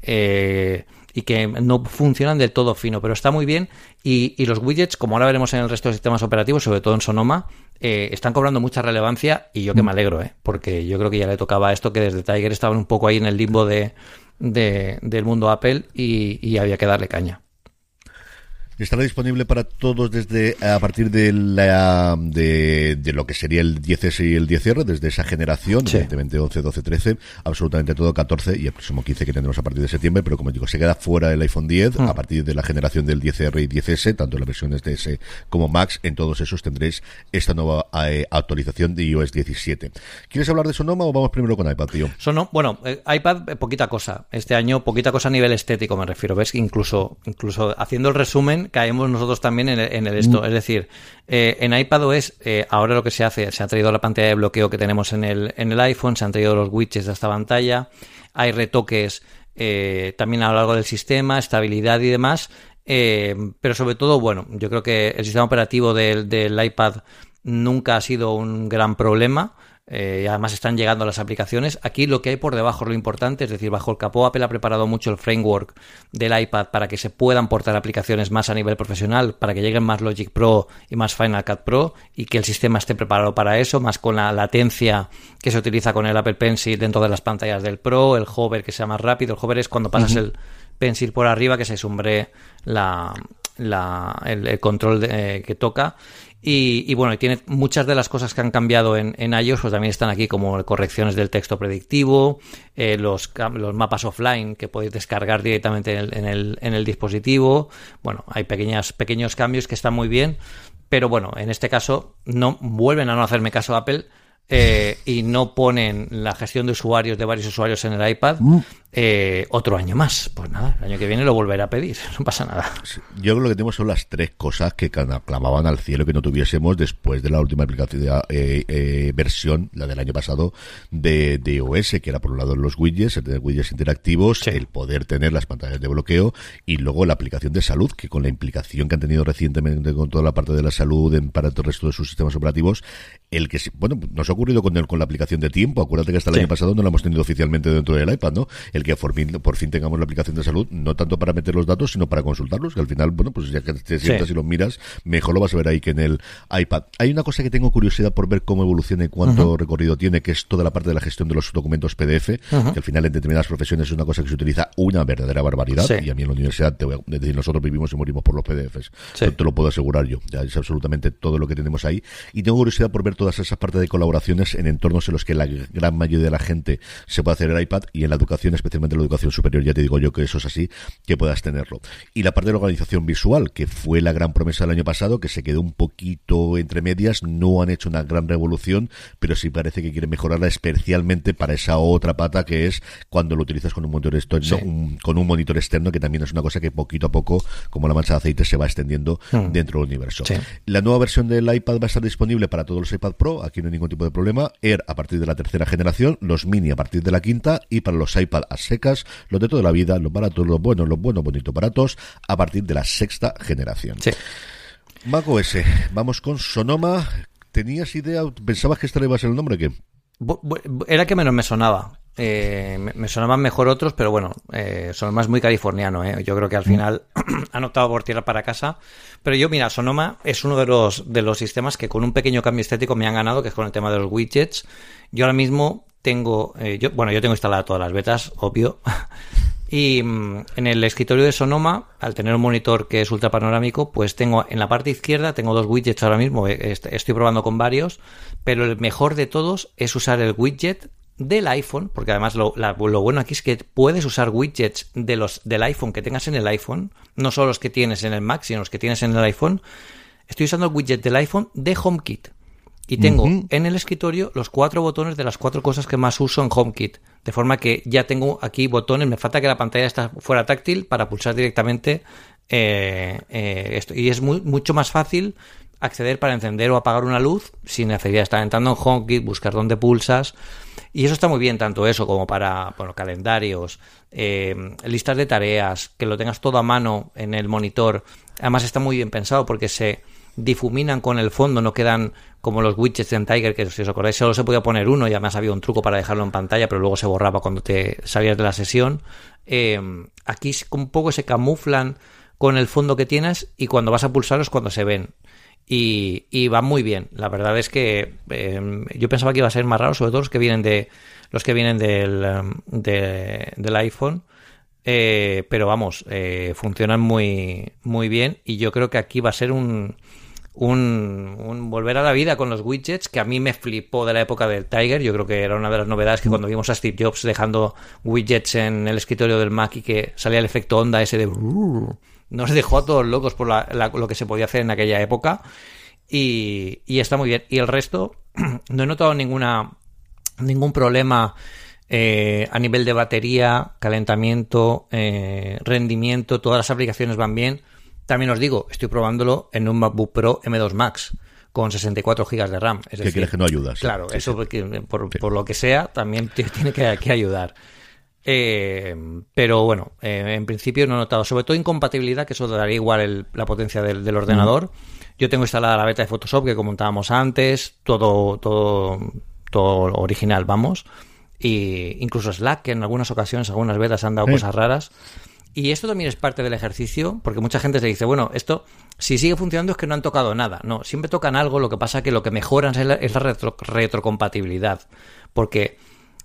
[SPEAKER 6] y que no funcionan del todo fino, pero está muy bien, y los widgets, como ahora veremos en el resto de sistemas operativos, sobre todo en Sonoma, están cobrando mucha relevancia, y yo que me alegro, porque yo creo que ya le tocaba esto, que desde Tiger estaban un poco ahí en el limbo del mundo Apple, y había que darle caña.
[SPEAKER 1] Estará disponible para todos a partir de lo que sería el 10S y el 10R, desde esa generación, sí. Evidentemente 11, 12, 13, absolutamente todo 14 y el próximo 15 que tendremos a partir de septiembre, pero como digo, se queda fuera el iPhone 10 a partir de la generación del 10R y 10S, tanto en las versiones de S como Max. En todos esos tendréis esta nueva actualización de iOS 17. ¿Quieres hablar de Sonoma o vamos primero con iPad, tío?
[SPEAKER 6] iPad, poquita cosa. Este año, poquita cosa a nivel estético, me refiero. Ves que incluso haciendo el resumen, caemos nosotros también en el esto. Es decir, en iPadOS ahora lo que se hace, se ha traído la pantalla de bloqueo que tenemos en el iPhone, se han traído los widgets de esta pantalla, hay retoques también a lo largo del sistema, estabilidad y demás, pero sobre todo, bueno, yo creo que el sistema operativo del iPad nunca ha sido un gran problema. Y además están llegando las aplicaciones. Aquí lo que hay por debajo es lo importante, es decir, bajo el capó Apple ha preparado mucho el framework del iPad para que se puedan portar aplicaciones más a nivel profesional, para que lleguen más Logic Pro y más Final Cut Pro, y que el sistema esté preparado para eso, más con la latencia que se utiliza con el Apple Pencil dentro de las pantallas del Pro, el hover que sea más rápido. El hover es cuando pasas el Pencil por arriba, que se sumbre el control que toca. Y bueno, y tiene muchas de las cosas que han cambiado en iOS, pues también están aquí, como correcciones del texto predictivo, los mapas offline que podéis descargar directamente en el dispositivo. Bueno, hay pequeños cambios que están muy bien, pero bueno, en este caso vuelven a no hacerme caso Apple, y no ponen la gestión de usuarios, de varios usuarios en el iPad otro año más. Pues nada, el año que viene lo volveré a pedir, no pasa nada.
[SPEAKER 1] Sí, yo creo que lo que tenemos son las 3 cosas que clamaban al cielo que no tuviésemos después de la última aplicación versión, la del año pasado de iOS, que era por un lado los widgets, el tener widgets interactivos, sí. El poder tener las pantallas de bloqueo, y luego la aplicación de salud, que con la implicación que han tenido recientemente con toda la parte de la salud para el resto de sus sistemas operativos, el que bueno, nos ha ocurrido con la aplicación de tiempo. Acuérdate que hasta el año pasado no la hemos tenido oficialmente dentro del iPad, ¿no? El que por fin tengamos la aplicación de salud, no tanto para meter los datos, sino para consultarlos, que al final, bueno, pues ya que te sientas y los miras, mejor lo vas a ver ahí que en el iPad. Hay una cosa que tengo curiosidad por ver cómo evoluciona y cuánto recorrido tiene, que es toda la parte de la gestión de los documentos PDF, que al final en determinadas profesiones es una cosa que se utiliza una verdadera barbaridad, y a mí en la universidad, te voy a decir, nosotros vivimos y morimos por los PDFs. Te lo puedo asegurar yo. Ya es absolutamente todo lo que tenemos ahí. Y tengo curiosidad por ver todas esas partes de colaboraciones en entornos en los que la gran mayoría de la gente se puede hacer el iPad, y en la educación, especialmente en la educación superior, ya te digo yo que eso es así, que puedas tenerlo. Y la parte de la organización visual, que fue la gran promesa del año pasado, que se quedó un poquito entre medias, no han hecho una gran revolución, pero sí parece que quieren mejorarla, especialmente para esa otra pata que es cuando lo utilizas con un monitor externo, con un monitor externo, que también es una cosa que poquito a poco, como la mancha de aceite, se va extendiendo dentro del universo. La nueva versión del iPad va a estar disponible para todos los iPad Pro, aquí no hay ningún tipo de problema. Air a partir de la 3ª generación, los Mini a partir de la 5ª, y para los iPad a secas, los de toda la vida, los baratos, los buenos, bonitos, baratos, a partir de la 6ª generación. macOS, vamos con Sonoma. ¿Tenías idea? ¿Pensabas que este iba a ser el nombre? ¿Qué?
[SPEAKER 6] Era que menos me sonaba. me sonaban mejor otros, pero bueno, Sonoma es muy californiano, yo creo que al final han optado por tirar para casa. Pero yo, mira, Sonoma es uno de los sistemas que con un pequeño cambio estético me han ganado, que es con el tema de los widgets. Yo ahora mismo tengo, yo tengo instaladas todas las betas, obvio. Y en el escritorio de Sonoma, al tener un monitor que es ultra panorámico, pues tengo en la parte izquierda, tengo 2 widgets ahora mismo, estoy probando con varios, pero el mejor de todos es usar el widget del iPhone, porque además lo bueno aquí es que puedes usar widgets del iPhone que tengas en el iPhone, no solo los que tienes en el Mac, sino los que tienes en el iPhone. Estoy usando el widget del iPhone de HomeKit. Y tengo en el escritorio los 4 botones de las 4 cosas que más uso en HomeKit. De forma que ya tengo aquí botones. Me falta que la pantalla fuera táctil para pulsar directamente esto. Y es mucho más fácil acceder para encender o apagar una luz sin necesidad de estar entrando en HomeKit, buscar dónde pulsas. Y eso está muy bien, tanto eso como para calendarios, listas de tareas, que lo tengas todo a mano en el monitor. Además está muy bien pensado porque se difuminan con el fondo, no quedan como los widgets en Tiger, que si os acordáis solo se podía poner uno y además había un truco para dejarlo en pantalla, pero luego se borraba cuando te salías de la sesión. Aquí un poco se camuflan con el fondo que tienes y cuando vas a pulsarlos cuando se ven. Y va muy bien. La verdad es que yo pensaba que iba a ser más raro, sobre todo los que vienen del iPhone. Pero vamos, funcionan muy, muy bien y yo creo que aquí va a ser un volver a la vida con los widgets que a mí me flipó de la época del Tiger. Yo creo que era una de las novedades que cuando vimos a Steve Jobs dejando widgets en el escritorio del Mac y que salía el efecto onda ese de... nos dejó a todos locos por lo que se podía hacer en aquella época y está muy bien. Y el resto, no he notado ningún problema a nivel de batería, calentamiento, rendimiento. Todas las aplicaciones van bien. También os digo, estoy probándolo en un MacBook Pro M2 Max con 64 GB de RAM. Es decir,
[SPEAKER 1] ¿qué quieres que no ayudas?
[SPEAKER 6] Claro,
[SPEAKER 1] sí,
[SPEAKER 6] eso
[SPEAKER 1] sí.
[SPEAKER 6] Por lo que sea también tiene que ayudar. Pero bueno, en principio no he notado, sobre todo incompatibilidad, que eso daría igual la potencia del ordenador. Yo tengo instalada la beta de Photoshop que comentábamos antes, todo original, vamos. Y incluso Slack, que en algunas ocasiones, algunas betas han dado cosas raras. Y esto también es parte del ejercicio, porque mucha gente se dice, bueno, esto si sigue funcionando es que no han tocado nada. No, siempre tocan algo, lo que pasa que lo que mejoran es la retrocompatibilidad. Porque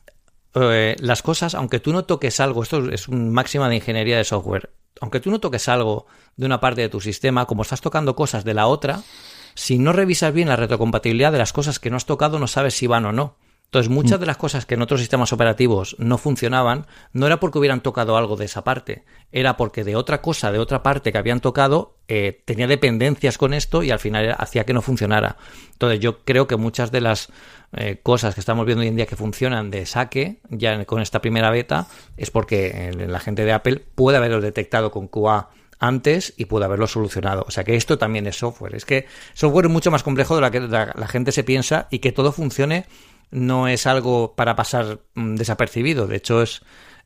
[SPEAKER 6] las cosas, aunque tú no toques algo, esto es una máxima de ingeniería de software, aunque tú no toques algo de una parte de tu sistema, como estás tocando cosas de la otra, si no revisas bien la retrocompatibilidad de las cosas que no has tocado, no sabes si van o no. Entonces, muchas de las cosas que en otros sistemas operativos no funcionaban, no era porque hubieran tocado algo de esa parte, era porque de otra cosa, de otra parte que habían tocado, tenía dependencias con esto y al final hacía que no funcionara. Entonces, yo creo que muchas de las cosas que estamos viendo hoy en día que funcionan de saque, ya con esta primera beta, es porque la gente de Apple puede haberlo detectado con QA antes y puede haberlo solucionado. O sea que esto también es software. Es que software es mucho más complejo de lo que la gente se piensa y que todo funcione no es algo para pasar desapercibido. De hecho, es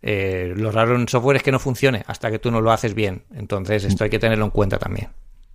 [SPEAKER 6] lo raro en software es que no funcione hasta que tú no lo haces bien. Entonces, esto hay que tenerlo en cuenta también.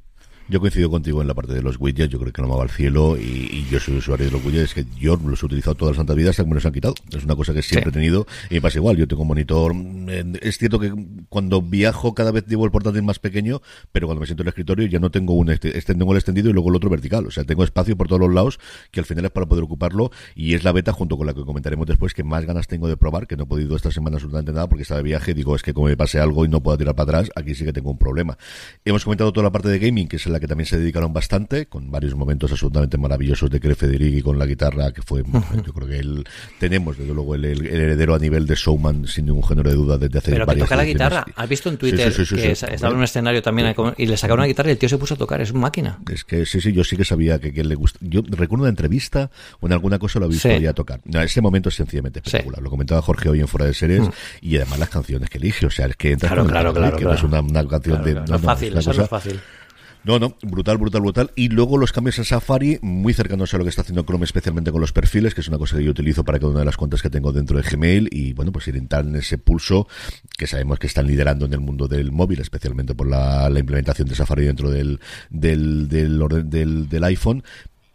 [SPEAKER 1] Yo coincido contigo en la parte de los widgets, yo creo que no me va al cielo y yo soy usuario de los widgets, que yo los he utilizado todas las santas vidas hasta que me los han quitado. Es una cosa que siempre he tenido y me pasa igual, yo tengo un monitor, es cierto que cuando viajo cada vez llevo el portátil más pequeño, pero cuando me siento en el escritorio ya no tengo tengo el extendido y luego el otro vertical, o sea, tengo espacio por todos los lados que al final es para poder ocuparlo y es la beta junto con la que comentaremos después que más ganas tengo de probar, que no he podido esta semana absolutamente nada porque estaba de viaje, digo, es que como me pase algo y no puedo tirar para atrás, aquí sí que tengo un problema. Hemos comentado toda la parte de gaming, que es la que también se dedicaron bastante, con varios momentos absolutamente maravillosos de Craig Federighi con la guitarra, que fue, yo creo que tenemos desde luego el heredero a nivel de showman sin ningún género de duda desde hace
[SPEAKER 6] pero
[SPEAKER 1] varias
[SPEAKER 6] que toca la
[SPEAKER 1] ediciones.
[SPEAKER 6] guitarra, ¿has visto en Twitter
[SPEAKER 1] sí,
[SPEAKER 6] que estaba en un escenario también y le sacaron una guitarra y el tío se puso a tocar, es una máquina?
[SPEAKER 1] Es que sí, yo sí que sabía que le gusta. Yo recuerdo una entrevista o en alguna cosa lo he visto ya tocar. No, ese momento es sencillamente espectacular. Lo comentaba Jorge hoy en Fuera de Series y además las canciones que elige, o sea, es que entra
[SPEAKER 6] claro,
[SPEAKER 1] no es una canción de
[SPEAKER 6] no es fácil, eso no es fácil.
[SPEAKER 1] No, brutal. Y luego los cambios en Safari, muy cercanos a lo que está haciendo Chrome, especialmente con los perfiles, que es una cosa que yo utilizo para cada una de las cuentas que tengo dentro de Gmail. Y bueno, pues ir en ese pulso que sabemos que están liderando en el mundo del móvil, especialmente por la implementación de Safari dentro del iPhone.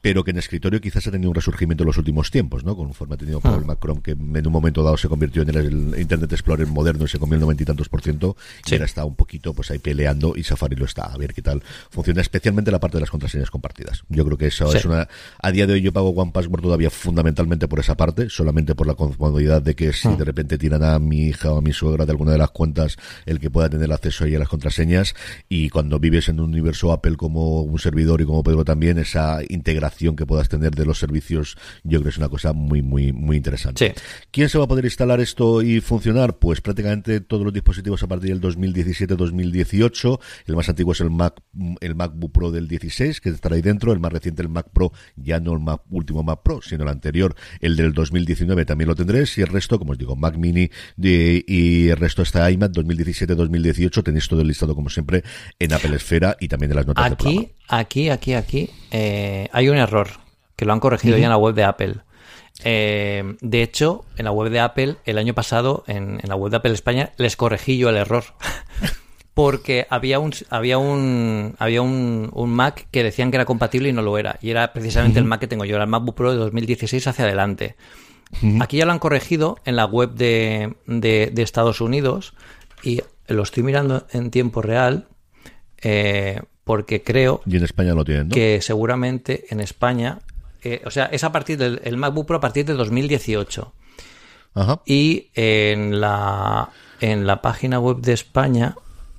[SPEAKER 1] pero que en escritorio quizás ha tenido un resurgimiento en los últimos tiempos, ¿no? Conforme ha tenido por el Mac Chrome, que en un momento dado se convirtió en el Internet Explorer moderno y se comió el 90 y tantos %, y ahora está un poquito pues ahí peleando, y Safari lo está. A ver qué tal funciona, especialmente la parte de las contraseñas compartidas. Yo creo que eso es una... A día de hoy yo pago OnePassword todavía fundamentalmente por esa parte, solamente por la comodidad de que si de repente tiran a mi hija o a mi suegra de alguna de las cuentas, el que pueda tener acceso ahí a las contraseñas. Y cuando vives en un universo Apple como un servidor y como Pedro también, esa integración que puedas tener de los servicios, yo creo que es una cosa muy, muy, muy interesante. ¿Quién se va a poder instalar esto y funcionar? Pues prácticamente todos los dispositivos a partir del 2017-2018. El más antiguo es el MacBook Pro del 16, que estará ahí dentro. El más reciente, el Mac Pro, ya no el último Mac Pro, sino el anterior, el del 2019, también lo tendréis. Y el resto, como os digo, Mac Mini y el resto está iMac 2017-2018. Tenéis todo el listado, como siempre, en Apple Esfera y también en las notas de programa.
[SPEAKER 6] Aquí hay un error que lo han corregido ya en la web de Apple. De hecho, en la web de Apple, el año pasado, en la web de Apple España, les corregí yo el error. Porque había un Mac que decían que era compatible y no lo era. Y era precisamente el Mac que tengo yo, era el MacBook Pro de 2016 hacia adelante. Aquí ya lo han corregido en la web de Estados Unidos y lo estoy mirando en tiempo real. Porque creo
[SPEAKER 1] y en España lo tienen, ¿no?
[SPEAKER 6] Que seguramente en España, o sea, es a partir del MacBook Pro a partir de 2018.
[SPEAKER 1] Ajá.
[SPEAKER 6] Y en la página web de España,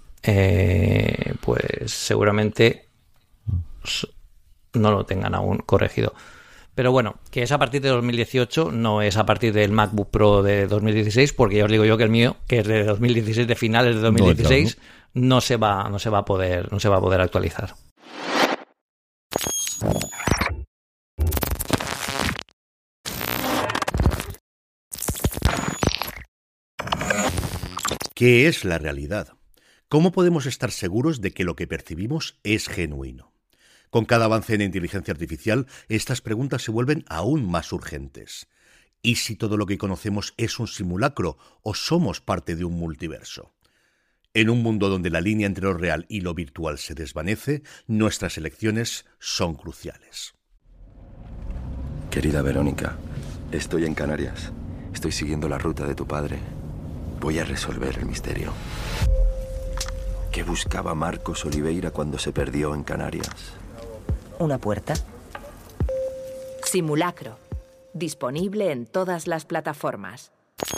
[SPEAKER 6] pues seguramente no lo tengan aún corregido. Pero bueno, que es a partir de 2018, no es a partir del MacBook Pro de 2016, porque ya os digo yo que el mío, que es de 2016, de finales de 2016, no se va a poder actualizar.
[SPEAKER 1] ¿Qué es la realidad? ¿Cómo podemos estar seguros de que lo que percibimos es genuino? Con cada avance en inteligencia artificial, estas preguntas se vuelven aún más urgentes. ¿Y si todo lo que conocemos es un simulacro o somos parte de un multiverso? En un mundo donde la línea entre lo real y lo virtual se desvanece, nuestras elecciones son cruciales.
[SPEAKER 2] Querida Verónica, estoy en Canarias. Estoy siguiendo la ruta de tu padre. Voy a resolver el misterio. ¿Qué buscaba Marcos Oliveira cuando se perdió en Canarias?
[SPEAKER 3] ¿Una puerta? Simulacro. Disponible en todas las plataformas.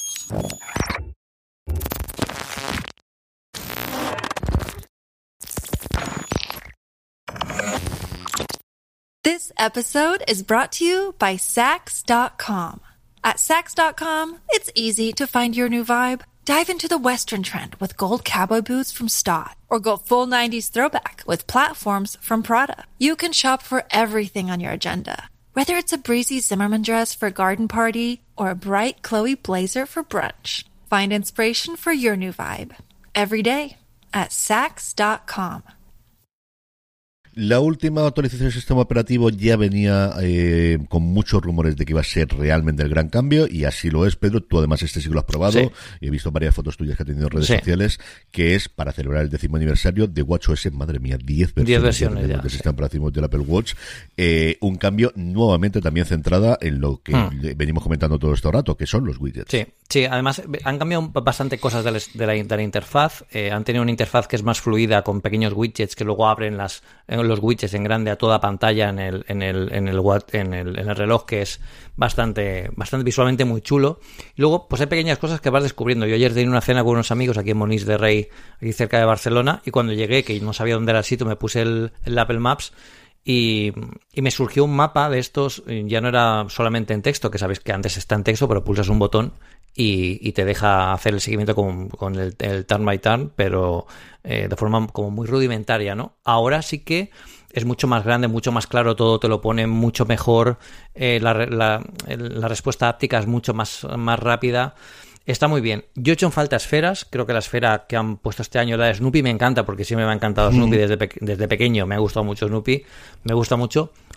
[SPEAKER 4] This episode is brought to you by Sax.com. At Sax.com, it's easy to find your new vibe. Dive into the Western trend with gold cowboy boots from Stott, or go full 90s throwback with platforms from Prada. You can shop for everything on your agenda, whether it's a breezy Zimmermann dress for a garden party or a bright Chloe blazer for brunch. Find inspiration for your new vibe every day at Sax.com.
[SPEAKER 1] La última actualización del sistema operativo ya venía con muchos rumores de que iba a ser realmente el gran cambio, y así lo es, Pedro. Tú además sí que lo has probado,
[SPEAKER 6] sí.
[SPEAKER 1] Y he visto varias fotos tuyas que ha tenido en redes sociales, que es para celebrar el 10º aniversario de WatchOS. Madre mía, 10 versiones
[SPEAKER 6] ya,
[SPEAKER 1] del sistema operativo del Apple Watch. Un cambio nuevamente también centrada en lo que venimos comentando todo este rato, que son los widgets.
[SPEAKER 6] Sí, además han cambiado bastante cosas de la interfaz. Han tenido una interfaz que es más fluida, con pequeños widgets que luego abren los widgets en grande a toda pantalla en el reloj, que es bastante visualmente muy chulo. Y luego pues hay pequeñas cosas que vas descubriendo. Yo ayer tenía una cena con unos amigos aquí en Monís de Rey, aquí cerca de Barcelona, y cuando llegué, que no sabía dónde era el sitio, me puse el Apple Maps y me surgió un mapa de estos. Ya no era solamente en texto, que sabéis que antes está en texto, pero pulsas un botón y te deja hacer el seguimiento con el turn by turn, pero de forma como muy rudimentaria, ¿no? Ahora sí que es mucho más grande, mucho más claro, todo te lo pone mucho mejor, la respuesta áptica es mucho más rápida. Está muy bien. Yo he hecho en falta esferas. Creo que la esfera que han puesto este año, la de Snoopy, me encanta, porque siempre me ha encantado Snoopy desde pequeño. Me ha gustado mucho Snoopy, me gusta mucho.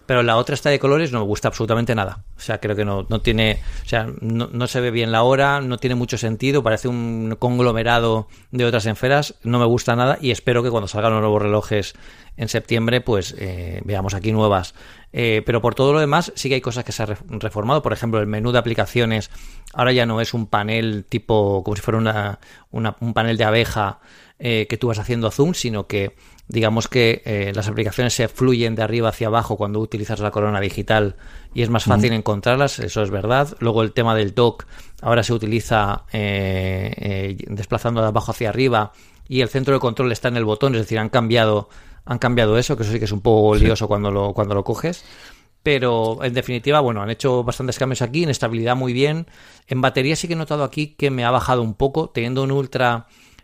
[SPEAKER 6] Pero la otra esta de colores no me gusta absolutamente nada. O sea, creo que no tiene... O sea, no se ve bien la hora, no tiene mucho sentido, parece un conglomerado de otras esferas, no me gusta nada y espero que cuando salgan los nuevos relojes en septiembre, pues veamos aquí nuevas. Pero por todo lo demás sí que hay cosas que se han reformado. Por ejemplo, el menú de aplicaciones ahora ya no es un panel tipo, como si fuera un panel de abeja que tú vas haciendo zoom, sino que digamos que las aplicaciones se fluyen de arriba hacia abajo cuando utilizas la corona digital y es más fácil encontrarlas, eso es verdad. Luego el tema del dock ahora se utiliza desplazando de abajo hacia arriba y el centro de control está en el botón, es decir, han cambiado eso, que eso sí que es un poco lioso cuando lo coges. Pero en definitiva, bueno, han hecho bastantes cambios aquí, en estabilidad muy bien. En batería sí que he notado aquí que me ha bajado un poco, teniendo un Ultra...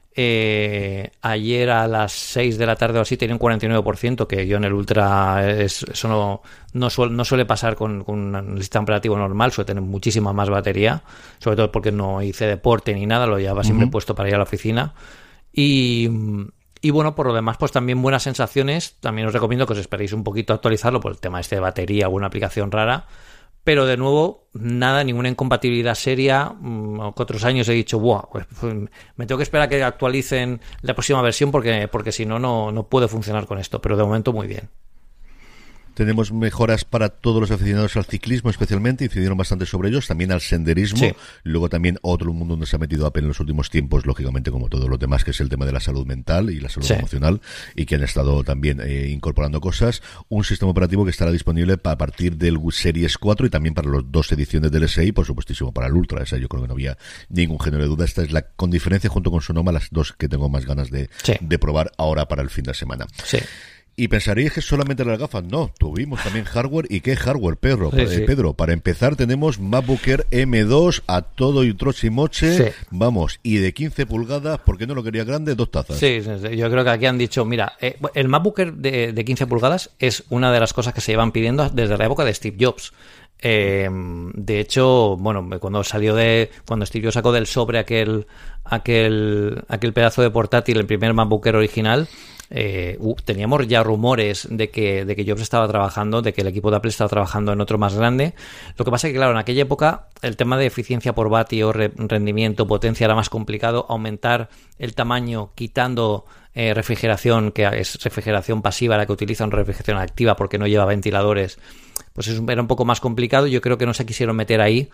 [SPEAKER 6] ayer a las 6 de la tarde o así tenía un 49%, que yo en el Ultra eso no suele pasar con un sistema operativo normal, suele tener muchísima más batería, sobre todo porque no hice deporte ni nada, lo llevaba siempre puesto para ir a la oficina y bueno, por lo demás pues también buenas sensaciones. También os recomiendo que os esperéis un poquito a actualizarlo por el tema de batería o una aplicación rara. Pero de nuevo, nada, ninguna incompatibilidad seria. Que otros años he dicho, ¡buah! Pues me tengo que esperar a que actualicen la próxima versión porque si no puede funcionar con esto. Pero de momento muy bien.
[SPEAKER 1] Tenemos mejoras para todos los aficionados al ciclismo, especialmente, incidieron bastante sobre ellos, también al senderismo,
[SPEAKER 6] sí.
[SPEAKER 1] Luego también otro mundo donde se ha metido Apple en los últimos tiempos, lógicamente como todos los demás, que es el tema de la salud mental y la salud emocional, y que han estado también incorporando cosas. Un sistema operativo que estará disponible a partir del Series 4 y también para las 2 ediciones del SI, por supuestísimo para el Ultra. Esa yo creo que no había ningún género de duda. Esta es con diferencia junto con Sonoma, las dos que tengo más ganas de probar ahora para el fin de semana.
[SPEAKER 6] Sí.
[SPEAKER 1] Y pensaríais que solamente las gafas. No, tuvimos también hardware. ¿Y qué hardware, Pedro?
[SPEAKER 6] Sí.
[SPEAKER 1] Pedro, para empezar tenemos MacBook Air M2 a todo y trochimoche.
[SPEAKER 6] Sí.
[SPEAKER 1] Vamos, y de 15 pulgadas, porque no lo quería grande, 2 tazas.
[SPEAKER 6] Sí, yo creo que aquí han dicho, mira, el MacBook Air de 15 pulgadas es una de las cosas que se llevan pidiendo desde la época de Steve Jobs. De hecho, bueno, cuando Steve Jobs sacó del sobre aquel pedazo de portátil, el primer MacBook Air original, teníamos ya rumores de que Jobs estaba trabajando, de que el equipo de Apple estaba trabajando en otro más grande. Lo que pasa es que, claro, en aquella época el tema de eficiencia por vatio, rendimiento, potencia era más complicado. Aumentar el tamaño quitando refrigeración, que es refrigeración pasiva, la que utiliza una refrigeración activa porque no lleva ventiladores, pues era un poco más complicado. Yo creo que no se quisieron meter ahí,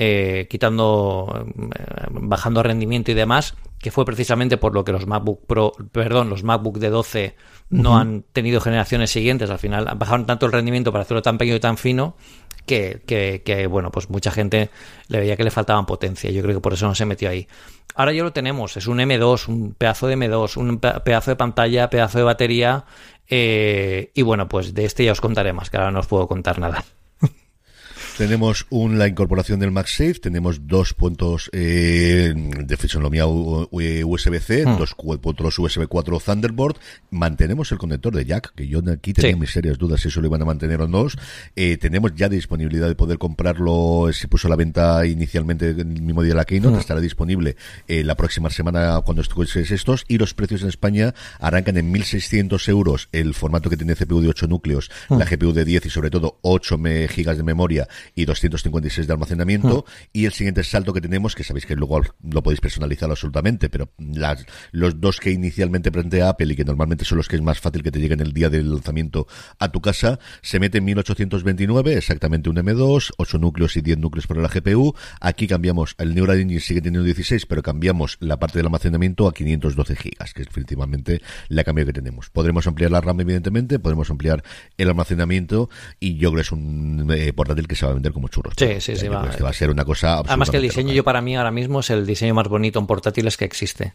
[SPEAKER 6] bajando rendimiento y demás, que fue precisamente por lo que los MacBook de 12 no han tenido generaciones siguientes. Al final bajaron tanto el rendimiento para hacerlo tan pequeño y tan fino que bueno, pues mucha gente le veía que le faltaban potencia. Yo creo que por eso no se metió ahí. Ahora ya lo tenemos, es un M2, un pedazo de M2, un pedazo de pantalla, pedazo de batería, y bueno, pues de este ya os contaré más, que ahora no os puedo contar nada.
[SPEAKER 1] Tenemos la incorporación del MagSafe, tenemos 2 puntos de fisonomía USB-C, 2 puntos USB 4 Thunderbolt, mantenemos el conector de jack, que yo aquí tenía mis serias dudas si eso lo iban a mantener o no. Tenemos ya disponibilidad de poder comprarlo, se puso a la venta inicialmente en el mismo día de la Keynote, estará disponible la próxima semana cuando escuches estos, y los precios en España arrancan en 1.600 euros el formato que tiene CPU de 8 núcleos, la GPU de 10 y sobre todo 8 gigas de memoria y 256 de almacenamiento, y el siguiente salto que tenemos, que sabéis que luego lo podéis personalizar absolutamente, pero los dos que inicialmente presenté a Apple y que normalmente son los que es más fácil que te lleguen el día del lanzamiento a tu casa, se mete en 1829, exactamente un M2, 8 núcleos y 10 núcleos para la GPU. Aquí cambiamos, el Neural Engine sigue teniendo 16, pero cambiamos la parte del almacenamiento a 512 gigas, que es definitivamente la cambio que tenemos. Podremos ampliar la RAM, evidentemente, podremos ampliar el almacenamiento, y yo creo que es un portátil que se va a vender como churros.
[SPEAKER 6] Sí,
[SPEAKER 1] va a ser una cosa absolutamente.
[SPEAKER 6] Además que el diseño,
[SPEAKER 1] local.
[SPEAKER 6] Yo para mí ahora mismo es el diseño más bonito en portátiles que existe.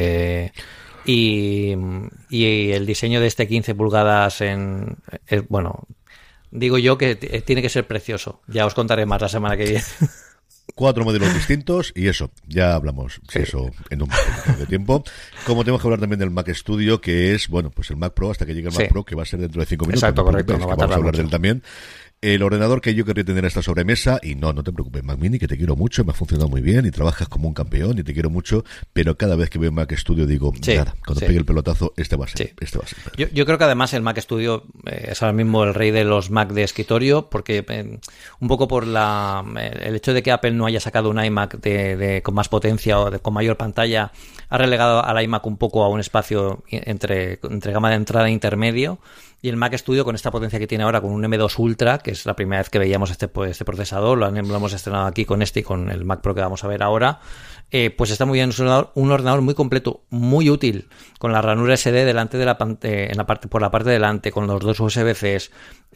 [SPEAKER 6] Y el diseño de este 15 pulgadas bueno, digo yo que tiene que ser precioso. Ya os contaré más la semana que viene.
[SPEAKER 1] 4 modelos distintos y eso, ya hablamos eso en un poco de tiempo. Como tenemos que hablar también del Mac Studio, que es, bueno, pues el Mac Pro hasta que llegue el Mac Pro, que va a ser dentro de 5 minutos.
[SPEAKER 6] Exacto, correcto. No va a
[SPEAKER 1] vamos a hablar
[SPEAKER 6] mucho.
[SPEAKER 1] de él también. El ordenador que yo querría tener a esta sobremesa, y no te preocupes, Mac Mini, que te quiero mucho, me ha funcionado muy bien y trabajas como un campeón y te quiero mucho, pero cada vez que veo Mac Studio digo, nada, cuando pegue el pelotazo, este va a ser.
[SPEAKER 6] Yo creo que además el Mac Studio es ahora mismo el rey de los Mac de escritorio, porque un poco por el hecho de que Apple no haya sacado un iMac con más potencia o con mayor pantalla, ha relegado al iMac un poco a un espacio entre gama de entrada e intermedio. Y el Mac Studio, con esta potencia que tiene ahora, con un M2 Ultra, que es la primera vez que veíamos este procesador, lo hemos estrenado aquí con este y con el Mac Pro que vamos a ver ahora, pues está muy bien, es un ordenador muy completo, muy útil, con la ranura SD delante de por la parte de delante, con los dos USB-Cs.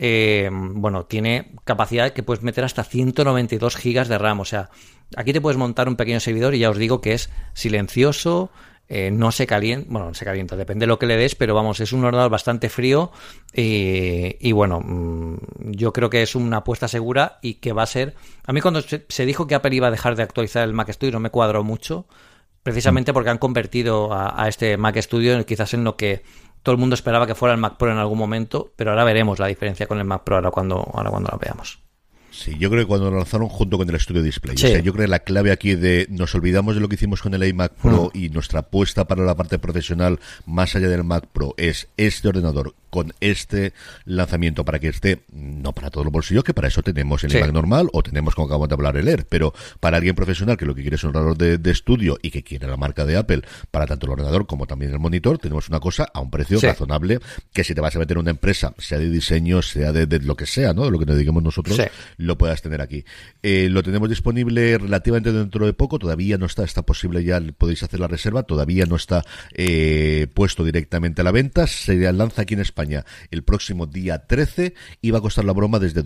[SPEAKER 6] Tiene capacidad que puedes meter hasta 192 GB de RAM, o sea, aquí te puedes montar un pequeño servidor y ya os digo que es silencioso. No se calienta, depende de lo que le des, pero vamos, es un ordenador bastante frío y bueno, yo creo que es una apuesta segura y que va a ser... A mí cuando se dijo que Apple iba a dejar de actualizar el Mac Studio no me cuadró mucho, precisamente porque han convertido a este Mac Studio quizás en lo que todo el mundo esperaba que fuera el Mac Pro en algún momento, pero ahora veremos la diferencia con el Mac Pro ahora cuando la veamos.
[SPEAKER 1] Sí, yo creo que cuando lo lanzaron junto con el Studio Display,
[SPEAKER 6] sí.
[SPEAKER 1] O sea, yo creo que la clave aquí de nos olvidamos de lo que hicimos con el iMac Pro y nuestra apuesta para la parte profesional más allá del Mac Pro es este ordenador con este lanzamiento para que esté, no para todos los bolsillos, que para eso tenemos el iMac normal o tenemos, como acabamos de hablar, el Air, pero para alguien profesional que lo que quiere es un ordenador de estudio y que quiere la marca de Apple para tanto el ordenador como también el monitor, tenemos una cosa a un precio razonable, que si te vas a meter en una empresa, sea de diseño, sea de lo que sea, ¿no? De lo que nos digamos nosotros, lo puedas tener aquí. Lo tenemos disponible relativamente dentro de poco, todavía no está posible, ya podéis hacer la reserva, todavía no está puesto directamente a la venta, se lanza aquí en España el próximo día 13 y va a costar la broma desde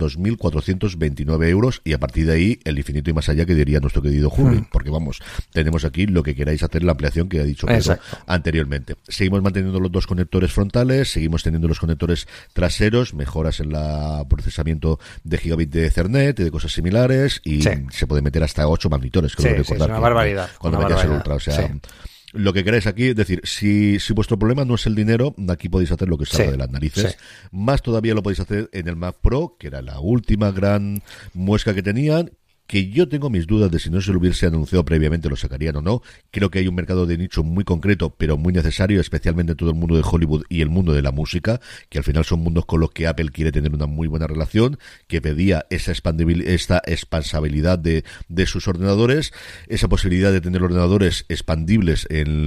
[SPEAKER 1] 2.429 euros y a partir de ahí el infinito y más allá, que diría nuestro querido Julio, porque vamos, tenemos aquí lo que queráis hacer, la ampliación que ha dicho Pedro anteriormente. Seguimos manteniendo los dos conectores frontales, seguimos teniendo los conectores traseros, mejoras en el procesamiento de gigabit de Ethernet y de cosas similares y se puede meter hasta 8 monitores, creo recordar.
[SPEAKER 6] Es una barbaridad.
[SPEAKER 1] Cuando vayas el Ultra, o sea... Lo que queráis aquí, es decir, si vuestro problema no es el dinero, aquí podéis hacer lo que salga de las narices. Más todavía lo podéis hacer en el Mac Pro, que era la última gran muesca que tenían, que yo tengo mis dudas de si no se lo hubiese anunciado previamente lo sacarían o no. Creo que hay un mercado de nicho muy concreto, pero muy necesario, especialmente en todo el mundo de Hollywood y el mundo de la música, que al final son mundos con los que Apple quiere tener una muy buena relación, que pedía esta expansibilidad de sus ordenadores, esa posibilidad de tener ordenadores expandibles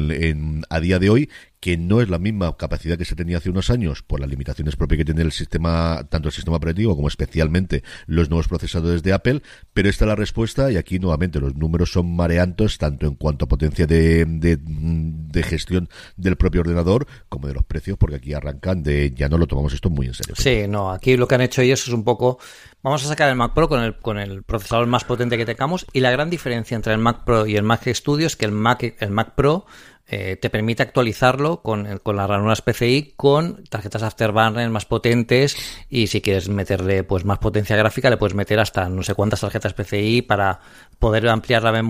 [SPEAKER 1] a día de hoy, que no es la misma capacidad que se tenía hace unos años por las limitaciones propias que tiene el sistema, tanto el sistema operativo como especialmente los nuevos procesadores de Apple, pero esta es la respuesta y aquí nuevamente los números son mareantes tanto en cuanto a potencia de gestión del propio ordenador como de los precios, porque aquí arrancan ya no lo tomamos esto muy en serio.
[SPEAKER 6] Sí, no, aquí lo que han hecho ellos es un poco, vamos a sacar el Mac Pro con el procesador más potente que tengamos, y la gran diferencia entre el Mac Pro y el Mac Studio es que el Mac Pro te permite actualizarlo con las ranuras PCI con tarjetas Afterburner más potentes, y si quieres meterle pues más potencia gráfica le puedes meter hasta no sé cuántas tarjetas PCI para poder ampliar la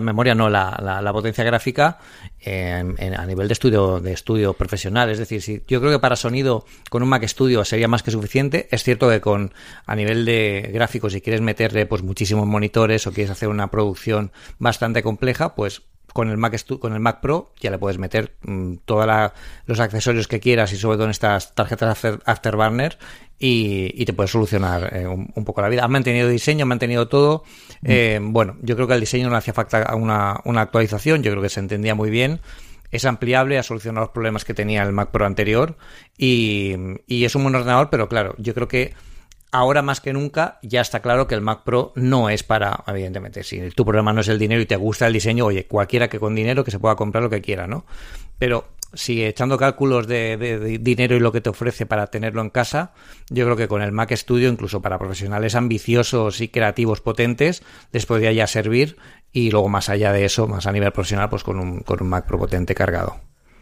[SPEAKER 6] potencia gráfica a nivel de estudio profesional. Es decir, yo creo que para sonido con un Mac Studio sería más que suficiente. Es cierto que a nivel de gráficos, si quieres meterle pues muchísimos monitores o quieres hacer una producción bastante compleja, pues con el Mac Pro ya le puedes meter todos los accesorios que quieras y sobre todo en estas tarjetas Afterburner y te puedes solucionar un poco la vida. Han mantenido diseño, han mantenido todo. Bueno, yo creo que el diseño no hacía falta una actualización, yo creo que se entendía muy bien. Es ampliable, ha solucionado los problemas que tenía el Mac Pro anterior y es un buen ordenador, pero claro, yo creo que ahora más que nunca ya está claro que el Mac Pro no es para, evidentemente, si tu problema no es el dinero y te gusta el diseño, oye, cualquiera que con dinero que se pueda comprar lo que quiera, ¿no? Pero si echando cálculos de dinero y lo que te ofrece para tenerlo en casa, yo creo que con el Mac Studio, incluso para profesionales ambiciosos y creativos potentes, les podría ya servir, y luego más allá de eso, más a nivel profesional, pues con un Mac Pro potente cargado.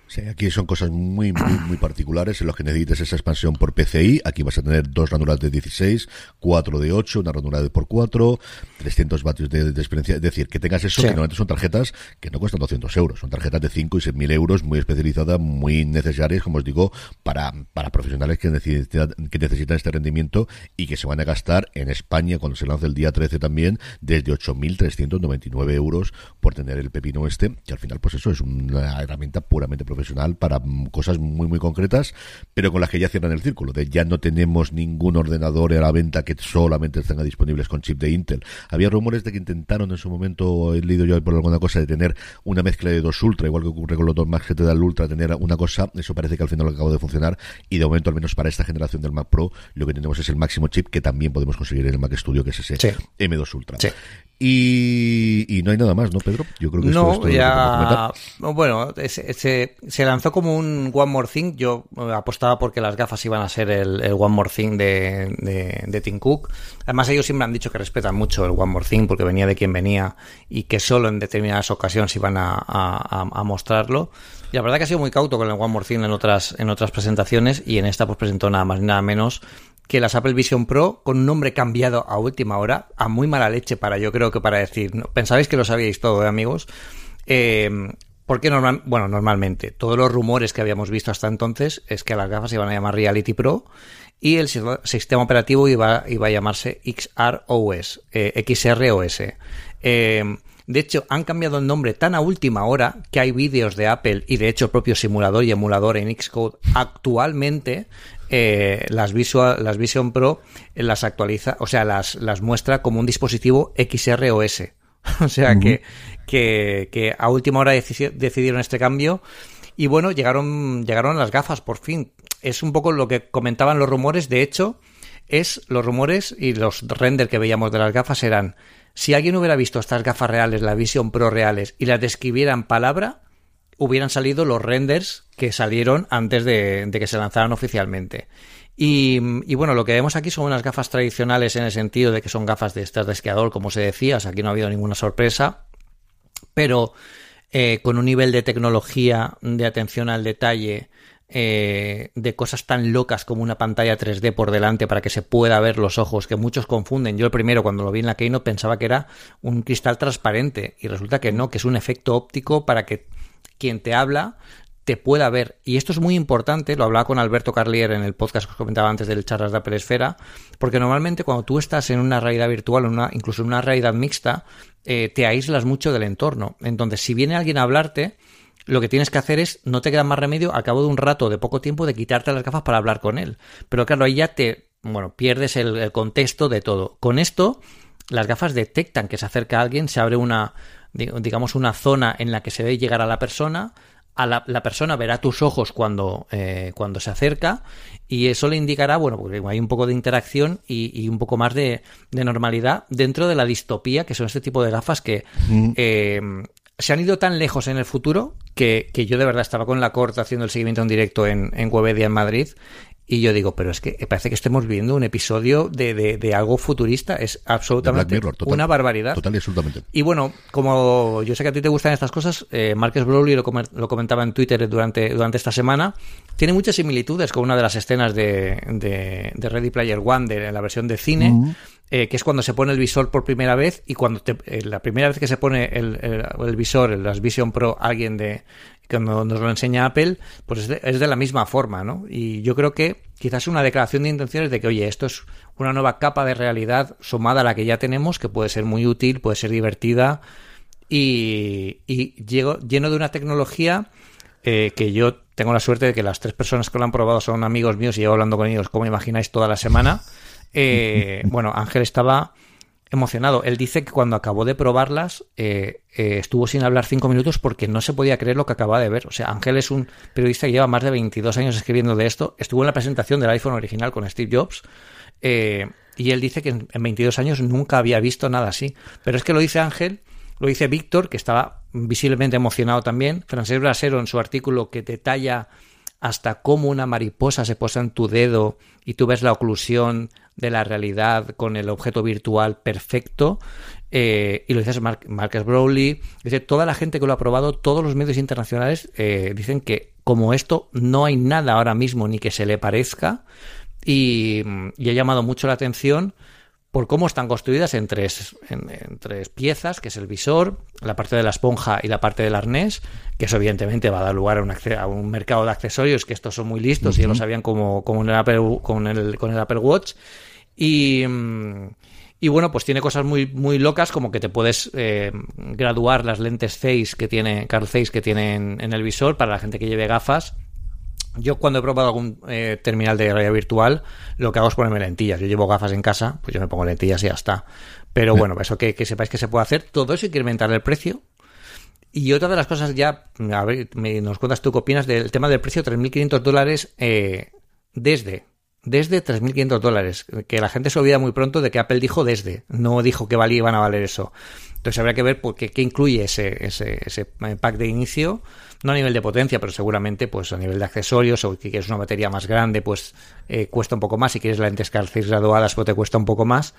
[SPEAKER 1] Sí, aquí son cosas muy particulares en los que necesites esa expansión por PCI. Aquí vas a tener 2 ranuras de 16, 4 de 8, una ranura de por 4, 300 vatios de experiencia. Es decir, que tengas eso, que normalmente son tarjetas que no cuestan 200 euros. Son tarjetas de 5 y 6.000 euros, muy especializadas, muy necesarias, como os digo, para profesionales que necesitan este rendimiento y que se van a gastar en España, cuando se lance el día 13 también, desde 8.399 euros por tener el pepino que al final, pues eso es una herramienta puramente profesional para cosas muy concretas, pero con las que ya cierran el círculo, de ya no tenemos ningún ordenador a la venta que solamente tenga disponibles con chip de Intel. Había rumores de que intentaron en su momento, he leído yo por alguna cosa, de tener una mezcla de 2 Ultra, igual que ocurre con los 2 Mac que te da el Ultra, tener una cosa, eso parece que al final acabó de funcionar, y de momento, al menos para esta generación del Mac Pro, lo que tenemos es el máximo chip que también podemos conseguir en el Mac Studio, que es ese M2 Ultra. Sí. Y no hay nada más, ¿no, Pedro? Yo creo que esto es todo
[SPEAKER 6] ya... Bueno, se lanzó como un One More Thing. Yo apostaba porque las gafas iban a ser el One More Thing de Tim Cook. Además, ellos siempre han dicho que respetan mucho el One More Thing porque venía de quien venía y que solo en determinadas ocasiones iban a mostrarlo. Y la verdad que ha sido muy cauto con el One More Thing en otras presentaciones, y en esta pues presentó nada más ni nada menos que las Apple Vision Pro con un nombre cambiado a última hora, a muy mala leche para decir, ¿no? Pensabais que lo sabíais todo, amigos. Porque normalmente todos los rumores que habíamos visto hasta entonces es que las gafas se iban a llamar Reality Pro y el sistema operativo iba a llamarse XROS. De hecho, han cambiado el nombre tan a última hora que hay vídeos de Apple y de hecho el propio simulador y emulador en Xcode actualmente las Vision Pro las actualiza, o sea, las muestra como un dispositivo XROS. O sea, que a última hora decidieron este cambio. Y bueno, llegaron las gafas, por fin. Es un poco lo que comentaban los rumores. De hecho, los rumores y los renders que veíamos de las gafas eran: si alguien hubiera visto estas gafas reales, la Vision Pro reales, y las describiera en palabra, hubieran salido los renders que salieron antes de que se lanzaran oficialmente. Y bueno, lo que vemos aquí son unas gafas tradicionales en el sentido de que son gafas de estas de esquiador, como se decía. O sea, aquí no ha habido ninguna sorpresa, pero con un nivel de tecnología, de atención al detalle, de cosas tan locas como una pantalla 3D por delante para que se pueda ver los ojos, que muchos confunden. Yo el primero, cuando lo vi en la Keynote, pensaba que era un cristal transparente y resulta que no, que es un efecto óptico para que quien te habla te pueda ver. Y esto es muy importante, lo hablaba con Alberto Carlier en el podcast que os comentaba antes del Charlas de Apple Esfera, porque normalmente cuando tú estás en una realidad virtual, incluso en una realidad mixta, te aíslas mucho del entorno. Entonces, si viene alguien a hablarte, lo que tienes que hacer es, no te queda más remedio, al cabo de un rato, de poco tiempo, de quitarte las gafas para hablar con él. Pero claro, ahí ya pierdes el contexto de todo. Con esto, las gafas detectan que se acerca alguien, se abre una zona en la que se ve llegar a la persona. La persona verá tus ojos cuando se acerca, y eso le indicará, bueno, porque hay un poco de interacción y un poco más de normalidad dentro de la distopía que son este tipo de gafas que se han ido tan lejos en el futuro que yo de verdad estaba con la corta haciendo el seguimiento en directo en Webedia en Madrid. Y yo digo, pero es que parece que estemos viendo un episodio de algo futurista. Es absolutamente Mirror, una barbaridad.
[SPEAKER 1] Total y absolutamente.
[SPEAKER 6] Y bueno, como yo sé que a ti te gustan estas cosas, Marques Brownlee lo comentaba en Twitter durante esta semana. Tiene muchas similitudes con una de las escenas de Ready Player One, de la versión de cine, que es cuando se pone el visor por primera vez, y cuando la primera vez que se pone el visor, las Vision Pro, cuando nos lo enseña Apple, pues es de la misma forma, ¿no? Y yo creo que quizás una declaración de intenciones de que, oye, esto es una nueva capa de realidad sumada a la que ya tenemos, que puede ser muy útil, puede ser divertida y lleno de una tecnología que yo tengo la suerte de que las 3 personas que lo han probado son amigos míos y llevo hablando con ellos, como imagináis, toda la semana. Bueno, Ángel estaba emocionado. Él dice que cuando acabó de probarlas estuvo sin hablar 5 minutos porque no se podía creer lo que acababa de ver. O sea, Ángel es un periodista que lleva más de 22 años escribiendo de esto. Estuvo en la presentación del iPhone original con Steve Jobs, y él dice que en 22 años nunca había visto nada así. Pero es que lo dice Ángel, lo dice Víctor, que estaba visiblemente emocionado también. Francesc Brasero, en su artículo, que detalla hasta cómo una mariposa se posa en tu dedo y tú ves la oclusión de la realidad con el objeto virtual perfecto. Y lo dice Marques Brownlee, dice toda la gente que lo ha probado, todos los medios internacionales dicen que como esto no hay nada ahora mismo ni que se le parezca, y ha llamado mucho la atención por cómo están construidas en tres piezas, que es el visor, la parte de la esponja y la parte del arnés, que eso evidentemente va a dar lugar a un mercado de accesorios, que estos son muy listos y ya lo sabían como en el Apple Watch. Y bueno, pues tiene cosas muy, muy locas, como que te puedes graduar las lentes Carl Zeiss que tiene en el visor para la gente que lleve gafas. Yo cuando he probado algún terminal de realidad virtual, lo que hago es ponerme lentillas. Yo llevo gafas en casa, pues yo me pongo lentillas y ya está. Pero bueno, eso que sepáis que se puede hacer. Todo eso hay que incrementar el precio. Y otra de las cosas ya, a ver, nos cuentas tú qué opinas del tema del precio, $3.500 desde $3.500, que la gente se olvida muy pronto de que Apple dijo no dijo que iban a valer eso. Entonces habría que ver qué incluye ese pack de inicio, no a nivel de potencia, pero seguramente pues a nivel de accesorios, o que quieres una batería más grande, pues cuesta un poco más. Si quieres lentes Carl Zeiss graduadas, pues te cuesta un poco más.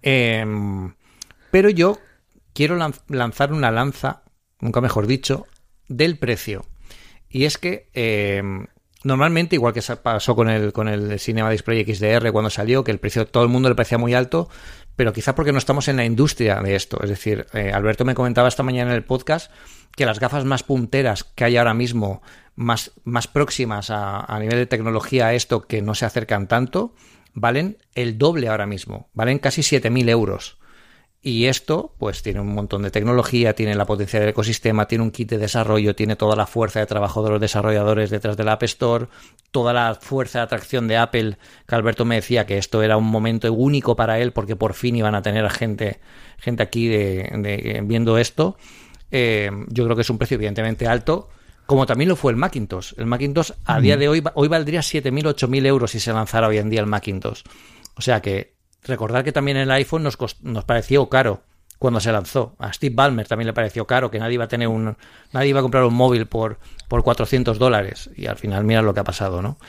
[SPEAKER 6] Pero yo quiero lanzar una lanza, nunca mejor dicho, del precio. Y es que normalmente, igual que pasó con el Cinema Display XDR cuando salió, que el precio todo el mundo le parecía muy alto, pero quizá porque no estamos en la industria de esto. Es decir, Alberto me comentaba esta mañana en el podcast que las gafas más punteras que hay ahora mismo, más próximas a nivel de tecnología a esto, que no se acercan tanto, valen el doble ahora mismo, valen casi 7.000 euros. Y esto, pues tiene un montón de tecnología, tiene la potencia del ecosistema, tiene un kit de desarrollo, tiene toda la fuerza de trabajo de los desarrolladores detrás del App Store, toda la fuerza de atracción de Apple, que Alberto me decía que esto era un momento único para él, porque por fin iban a tener gente aquí viendo esto. Yo creo que es un precio evidentemente alto, como también lo fue el Macintosh. El Macintosh a día de hoy valdría 7.000, 8.000 euros si se lanzara hoy en día el Macintosh. O sea que recordar que también el iPhone nos pareció caro cuando se lanzó. A Steve Ballmer también le pareció caro, que nadie iba a comprar un móvil por $400, y al final mira lo que ha pasado, ¿no?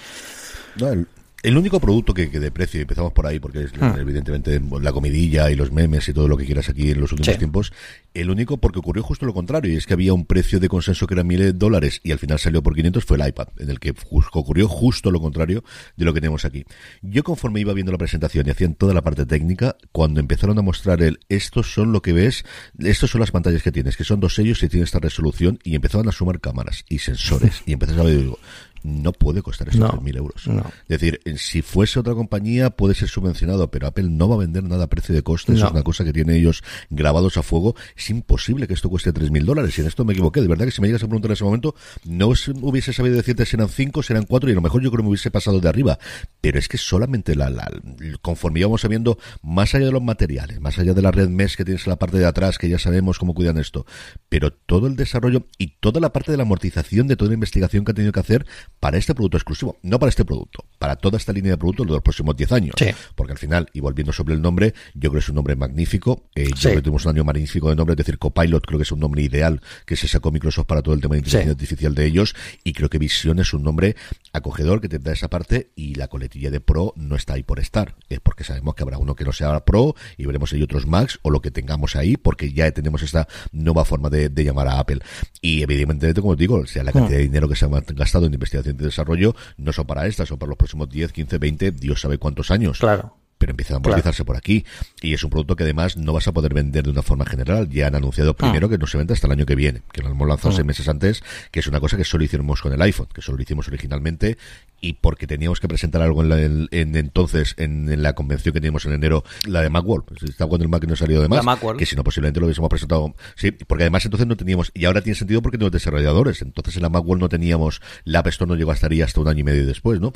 [SPEAKER 1] No, el único producto que de precio, y empezamos por ahí porque es evidentemente la comidilla y los memes y todo lo que quieras aquí en los últimos tiempos, el único, porque ocurrió justo lo contrario, y es que había un precio de consenso que era $1.000 y al final salió por 500, fue el iPad, en el que ocurrió justo lo contrario de lo que tenemos aquí. Yo, conforme iba viendo la presentación y hacían toda la parte técnica, cuando empezaron a mostrar estos son lo que ves, estos son las pantallas que tienes, que son 2 sellos y tiene esta resolución, y empezaban a sumar cámaras y sensores, y empezás a ver, digo, no puede costar estos 3.000 euros. No. Es decir, si fuese otra compañía puede ser subvencionado, pero Apple no va a vender nada a precio de coste. Eso es una cosa que tienen ellos grabados a fuego. Es imposible que esto cueste $3.000. Y en esto me equivoqué. De verdad que si me llegas a preguntar en ese momento, no hubiese sabido decirte si eran 5, si eran 4, y a lo mejor yo creo que me hubiese pasado de arriba. Pero es que solamente conforme íbamos sabiendo, más allá de los materiales, más allá de la red mesh que tienes en la parte de atrás, que ya sabemos cómo cuidan esto, pero todo el desarrollo y toda la parte de la amortización de toda la investigación que ha tenido que hacer para este producto exclusivo, no para este producto, para toda esta línea de productos de los próximos 10 años. Sí. Porque al final, y volviendo sobre el nombre, yo creo que es un nombre magnífico. Yo creo que tuvimos un año magnífico de nombre, es decir, Copilot creo que es un nombre ideal que se sacó Microsoft para todo el tema de inteligencia artificial de ellos, y creo que Vision es un nombre acogedor que te da esa parte, y la coletilla de Pro no está ahí por estar, es porque sabemos que habrá uno que no sea Pro y veremos si hay otros Max o lo que tengamos ahí, porque ya tenemos esta nueva forma de llamar a Apple. Y evidentemente, como digo, o sea, la cantidad de dinero que se ha gastado en investigación y desarrollo no son para estas, son para los próximos 10, 15, 20, Dios sabe cuántos años. Claro. Pero empiezan a amortizarse por aquí, y es un producto que además no vas a poder vender de una forma general. Ya han anunciado primero que no se vende hasta el año que viene, que lo hemos lanzado 6 meses antes, que es una cosa que solo hicimos con el iPhone, que solo lo hicimos originalmente, y porque teníamos que presentar algo entonces en la convención que teníamos en enero, la de Macworld. Estaba cuando el Mac no salió de más, que si no posiblemente lo hubiésemos presentado. Sí, porque además entonces no teníamos, y ahora tiene sentido porque no tenemos desarrolladores. Entonces en la Macworld no teníamos, la App Store no llegó hasta un año y medio después, ¿no?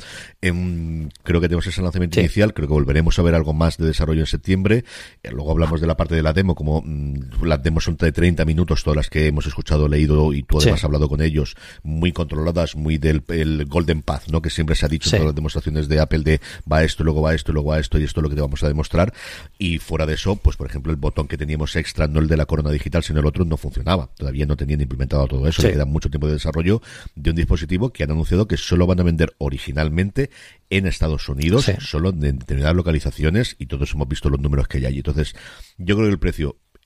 [SPEAKER 1] Creo que tenemos ese lanzamiento inicial, creo que volveremos a ver algo más de desarrollo en septiembre. Luego hablamos de la parte de la demo, como las demos son de 30 minutos, todas las que hemos escuchado, leído, y tú además has hablado con ellos, muy controladas, muy del el Golden Path, ¿no? Que siempre se ha dicho en todas las demostraciones de Apple, de va esto, luego va esto, luego va esto, y esto es lo que te vamos a demostrar. Y fuera de eso, pues por ejemplo, el botón que teníamos extra, no el de la corona digital, sino el otro, no funcionaba. Todavía no tenían implementado todo eso. Le queda mucho tiempo de desarrollo de un dispositivo que han anunciado que solo van a vender originalmente en Estados Unidos, solo en determinadas localizaciones, y todos hemos visto los números que hay allí. Entonces, yo creo que el precio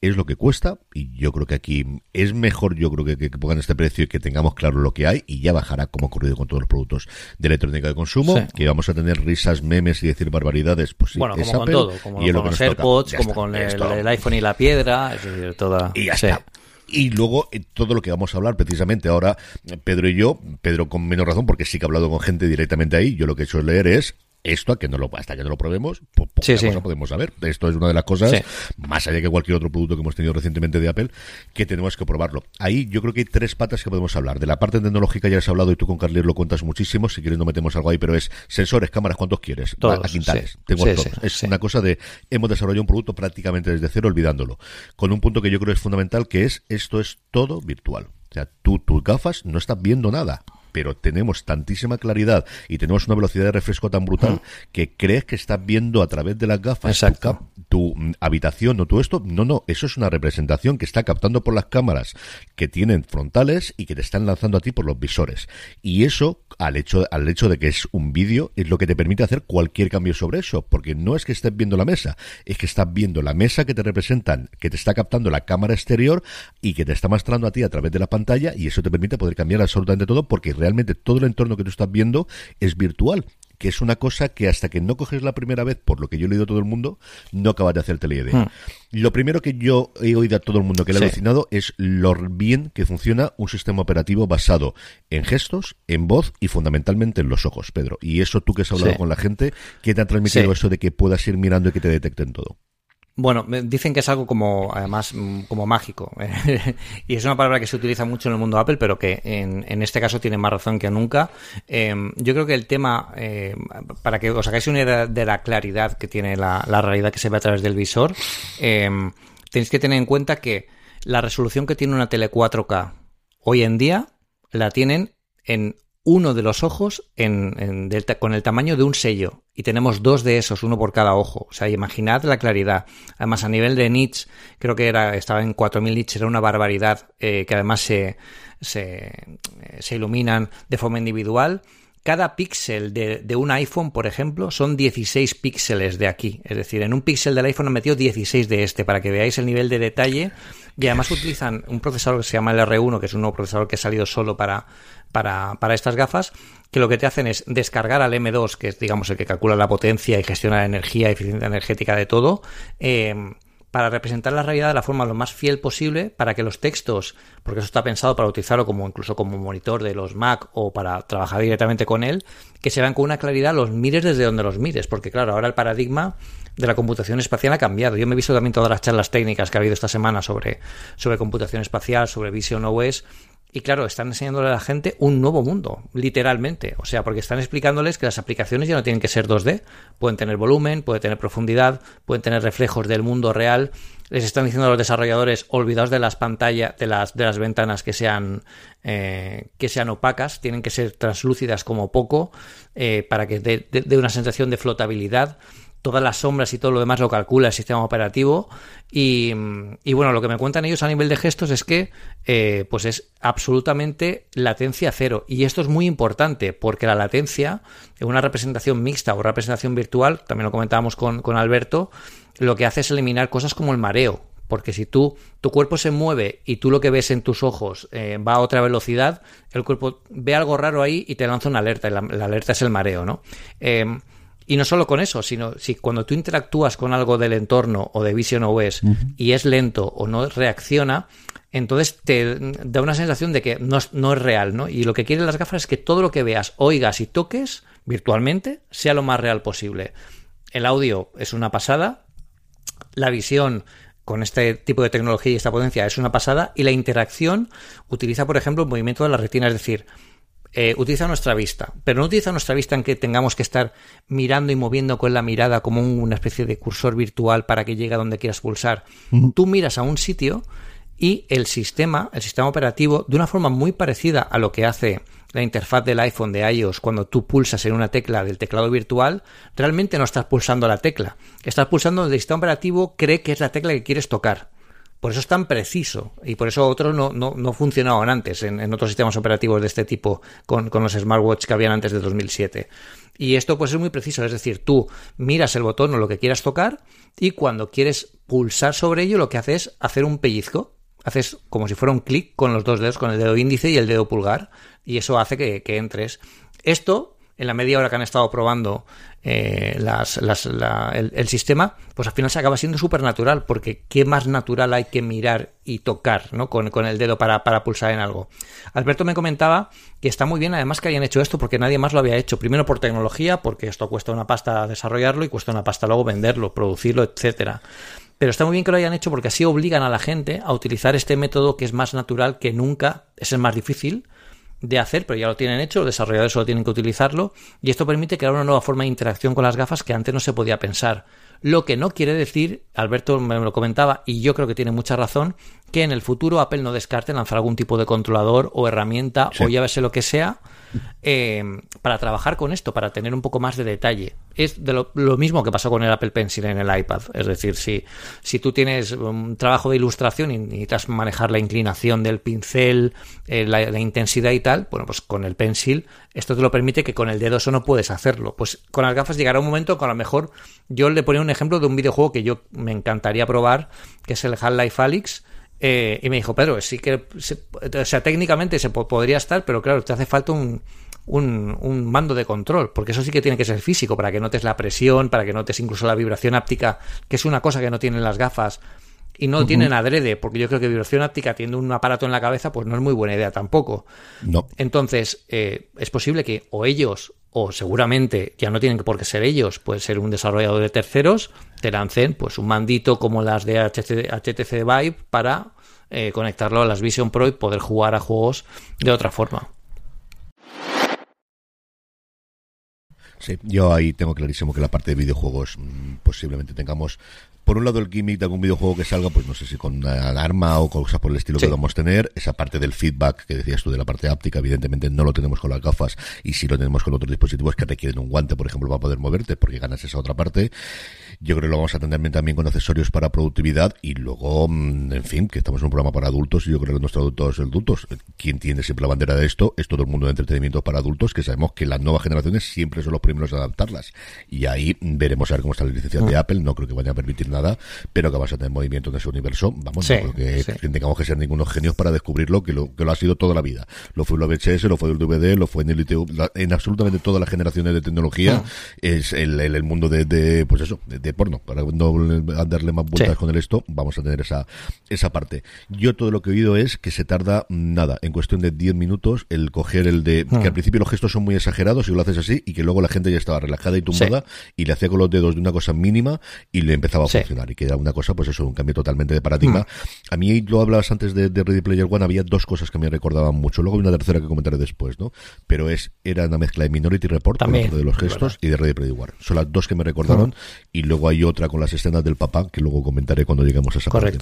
[SPEAKER 1] es lo que cuesta, y yo creo que aquí es mejor, yo creo que pongan este precio y que tengamos claro lo que hay, y ya bajará como ha ocurrido con todos los productos de electrónica de consumo, que vamos a tener risas, memes y decir barbaridades, pues sí,
[SPEAKER 6] bueno, como
[SPEAKER 1] es
[SPEAKER 6] con
[SPEAKER 1] Apple,
[SPEAKER 6] todo, como
[SPEAKER 1] y
[SPEAKER 6] con los AirPods, como con el iPhone y la piedra, es decir, toda...
[SPEAKER 1] Y ya está. Y luego, todo lo que vamos a hablar precisamente ahora, Pedro y yo, Pedro con menos razón, porque sí que ha hablado con gente directamente ahí, yo lo que he hecho es leer es... Esto, hasta que no lo probemos, poca cosa podemos saber. Esto es una de las cosas, más allá que cualquier otro producto que hemos tenido recientemente de Apple, que tenemos que probarlo. Ahí yo creo que hay 3 patas que podemos hablar. De la parte tecnológica ya has hablado y tú con Carly lo cuentas muchísimo. Si quieres no metemos algo ahí, pero es sensores, cámaras, ¿cuántos quieres?
[SPEAKER 6] Todos,
[SPEAKER 1] a quintales. Tengo todos. Es una cosa de, hemos desarrollado un producto prácticamente desde cero, olvidándolo. Con un punto que yo creo es fundamental, que es, esto es todo virtual. O sea, tus gafas no estás viendo nada, pero tenemos tantísima claridad y tenemos una velocidad de refresco tan brutal que crees que estás viendo a través de las gafas tu habitación o tu esto. No, eso es una representación que está captando por las cámaras que tienen frontales y que te están lanzando a ti por los visores. Y eso, al hecho de que es un vídeo, es lo que te permite hacer cualquier cambio sobre eso, porque no es que estés viendo la mesa, es que estás viendo la mesa que te representan, que te está captando la cámara exterior y que te está mostrando a ti a través de la pantalla, y eso te permite poder cambiar absolutamente todo, porque realmente todo el entorno que tú estás viendo es virtual, que es una cosa que hasta que no coges la primera vez, por lo que yo he leído a todo el mundo, no acabas de hacerte la idea. Lo primero que yo he oído a todo el mundo que le ha alucinado es lo bien que funciona un sistema operativo basado en gestos, en voz y fundamentalmente en los ojos, Pedro. Y eso tú que has hablado con la gente, ¿qué te ha transmitido eso de que puedas ir mirando y que te detecten todo?
[SPEAKER 6] Bueno, dicen que es algo como, además, como mágico. Y es una palabra que se utiliza mucho en el mundo Apple, pero que en este caso tiene más razón que nunca. Yo creo que el tema, para que os hagáis una idea de la claridad que tiene la realidad que se ve a través del visor, tenéis que tener en cuenta que la resolución que tiene una tele 4K hoy en día la tienen en uno de los ojos con el tamaño de un sello, y tenemos 2 de esos, uno por cada ojo. O sea, imaginad la claridad. Además, a nivel de nits, creo que estaba en 4000 nits, era una barbaridad, que además se iluminan de forma individual. Cada píxel de un iPhone, por ejemplo, son 16 píxeles de aquí. Es decir, en un píxel del iPhone han metido 16 de para que veáis el nivel de detalle. Y además utilizan un procesador que se llama el R1, que es un nuevo procesador que ha salido solo para estas gafas, que lo que te hacen es descargar al M2, que es, digamos, el que calcula la potencia y gestiona la energía, eficiencia energética de todo, para representar la realidad de la forma lo más fiel posible, para que los textos, porque eso está pensado para utilizarlo incluso como monitor de los Mac o para trabajar directamente con él, que se vean con una claridad los mires desde donde los mires, porque claro, ahora el paradigma de la computación espacial ha cambiado. Yo me he visto también todas las charlas técnicas que ha habido esta semana sobre computación espacial, sobre Vision OS, y claro, están enseñándole a la gente un nuevo mundo, literalmente. O sea, porque están explicándoles que las aplicaciones ya no tienen que ser 2D. Pueden tener volumen, pueden tener profundidad, pueden tener reflejos del mundo real. Les están diciendo a los desarrolladores, olvidaos de las pantallas, de las ventanas que sean opacas, tienen que ser translúcidas como poco, para que dé una sensación de flotabilidad. Todas las sombras y todo lo demás lo calcula el sistema operativo, y bueno, lo que me cuentan ellos a nivel de gestos es que pues es absolutamente latencia cero, y esto es muy importante porque la latencia en una representación mixta o representación virtual, también lo comentábamos con Alberto, lo que hace es eliminar cosas como el mareo, porque si tu cuerpo se mueve y tú lo que ves en tus ojos va a otra velocidad, el cuerpo ve algo raro ahí y te lanza una alerta, y la alerta es el mareo, ¿no? Y no solo con eso, sino si cuando tú interactúas con algo del entorno o de Vision OS y es lento o no reacciona, entonces te da una sensación de que no es real, ¿no? Y lo que quieren las gafas es que todo lo que veas, oigas y toques virtualmente sea lo más real posible. El audio es una pasada, la visión con este tipo de tecnología y esta potencia es una pasada, y la interacción utiliza, por ejemplo, el movimiento de la retina, es decir, utiliza nuestra vista, pero no utiliza nuestra vista en que tengamos que estar mirando y moviendo con la mirada como una especie de cursor virtual para que llegue a donde quieras pulsar. Tú miras a un sitio y el sistema operativo, de una forma muy parecida a lo que hace la interfaz del iPhone de iOS cuando tú pulsas en una tecla del teclado virtual, realmente no estás pulsando la tecla, estás pulsando donde el sistema operativo cree que es la tecla que quieres tocar. Por eso es tan preciso y por eso otros no funcionaban antes en otros sistemas operativos de este tipo con los smartwatch que habían antes de 2007. Y esto pues es muy preciso, es decir, tú miras el botón o lo que quieras tocar y cuando quieres pulsar sobre ello lo que haces es hacer un pellizco. Haces como si fuera un clic con los dos dedos, con el dedo índice y el dedo pulgar, y eso hace que entres. Esto, en la media hora que han estado probando el sistema, pues al final se acaba siendo súper natural, porque ¿qué más natural hay que mirar y tocar, ¿no? con el dedo para pulsar en algo? Alberto me comentaba que está muy bien además que hayan hecho esto, porque nadie más lo había hecho. Primero por tecnología, porque esto cuesta una pasta desarrollarlo y cuesta una pasta luego venderlo, producirlo, etcétera. Pero está muy bien que lo hayan hecho porque así obligan a la gente a utilizar este método que es más natural que nunca, es el más difícil de hacer, pero ya lo tienen hecho, los desarrolladores solo tienen que utilizarlo y esto permite crear una nueva forma de interacción con las gafas que antes no se podía pensar. Lo que no quiere decir, Alberto me lo comentaba y yo creo que tiene mucha razón, que en el futuro Apple no descarte lanzar algún tipo de controlador o herramienta o ya sé lo que sea para trabajar con esto, para tener un poco más de detalle. Es de lo mismo que pasó con el Apple Pencil en el iPad. Es decir, si tú tienes un trabajo de ilustración y necesitas manejar la inclinación del pincel, la intensidad y tal, bueno, pues con el Pencil esto te lo permite que con el dedo eso no puedes hacerlo. Pues con las gafas llegará un momento que a lo mejor yo le ponía un ejemplo de un videojuego que yo me encantaría probar, que es el Half-Life Alyx. Y me dijo, Pedro, sí que o sea, técnicamente se podría estar, pero claro, te hace falta un mando de control, porque eso sí que tiene que ser físico, para que notes la presión, para que notes incluso la vibración áptica, que es una cosa que no tienen las gafas y no tienen adrede, porque yo creo que vibración áptica teniendo un aparato en la cabeza pues no es muy buena idea tampoco. No. Entonces es posible que o ellos o seguramente ya no tienen por qué ser ellos, puede ser un desarrollador de terceros, te lancen pues un mandito como las de HTC Vive para conectarlo a las Vision Pro y poder jugar a juegos de otra forma.
[SPEAKER 1] Sí, yo ahí tengo clarísimo que la parte de videojuegos posiblemente tengamos, por un lado, el gimmick de algún videojuego que salga, pues no sé si con una alarma o cosas por el estilo que vamos a tener. Esa parte del feedback que decías tú de la parte áptica, evidentemente no lo tenemos con las gafas y sí lo tenemos con otros dispositivos que requieren un guante, por ejemplo, para poder moverte, porque ganas esa otra parte. Yo creo que lo vamos a tener también con accesorios para productividad y luego, en fin, que estamos en un programa para adultos y yo creo que nuestros adultos, quien tiene siempre la bandera de esto es todo el mundo de entretenimiento para adultos, que sabemos que las nuevas generaciones siempre son los primeros a adaptarlas. Y ahí veremos a ver cómo está la licencia de Apple. No creo que vaya a permitir nada, pero que vas a tener movimiento en ese universo. Vamos, no creo que tengamos que ser ningunos genios para descubrirlo, que lo ha sido toda la vida. Lo fue el VHS, lo fue el DVD, lo fue en el ITV, en absolutamente todas las generaciones de tecnología. Es el mundo de pues eso, de porno. Para no darle más vueltas con esto, vamos a tener esa parte. Yo todo lo que he oído es que se tarda nada, en cuestión de 10 minutos, el coger que al principio los gestos son muy exagerados y lo haces así, y que luego la gente ya estaba relajada y tumbada y le hacía con los dedos de una cosa mínima y le empezaba a funcionar, y que era una cosa, pues eso, un cambio totalmente de paradigma. A mí, lo hablabas antes de Ready Player One, había dos cosas que me recordaban mucho, luego hay una tercera que comentaré después, ¿no? Pero era una mezcla de Minority Report, también, de los gestos, y de Ready Player One. Son las dos que me recordaron, y luego hay otra con las escenas del papá, que luego comentaré cuando lleguemos a esa parte.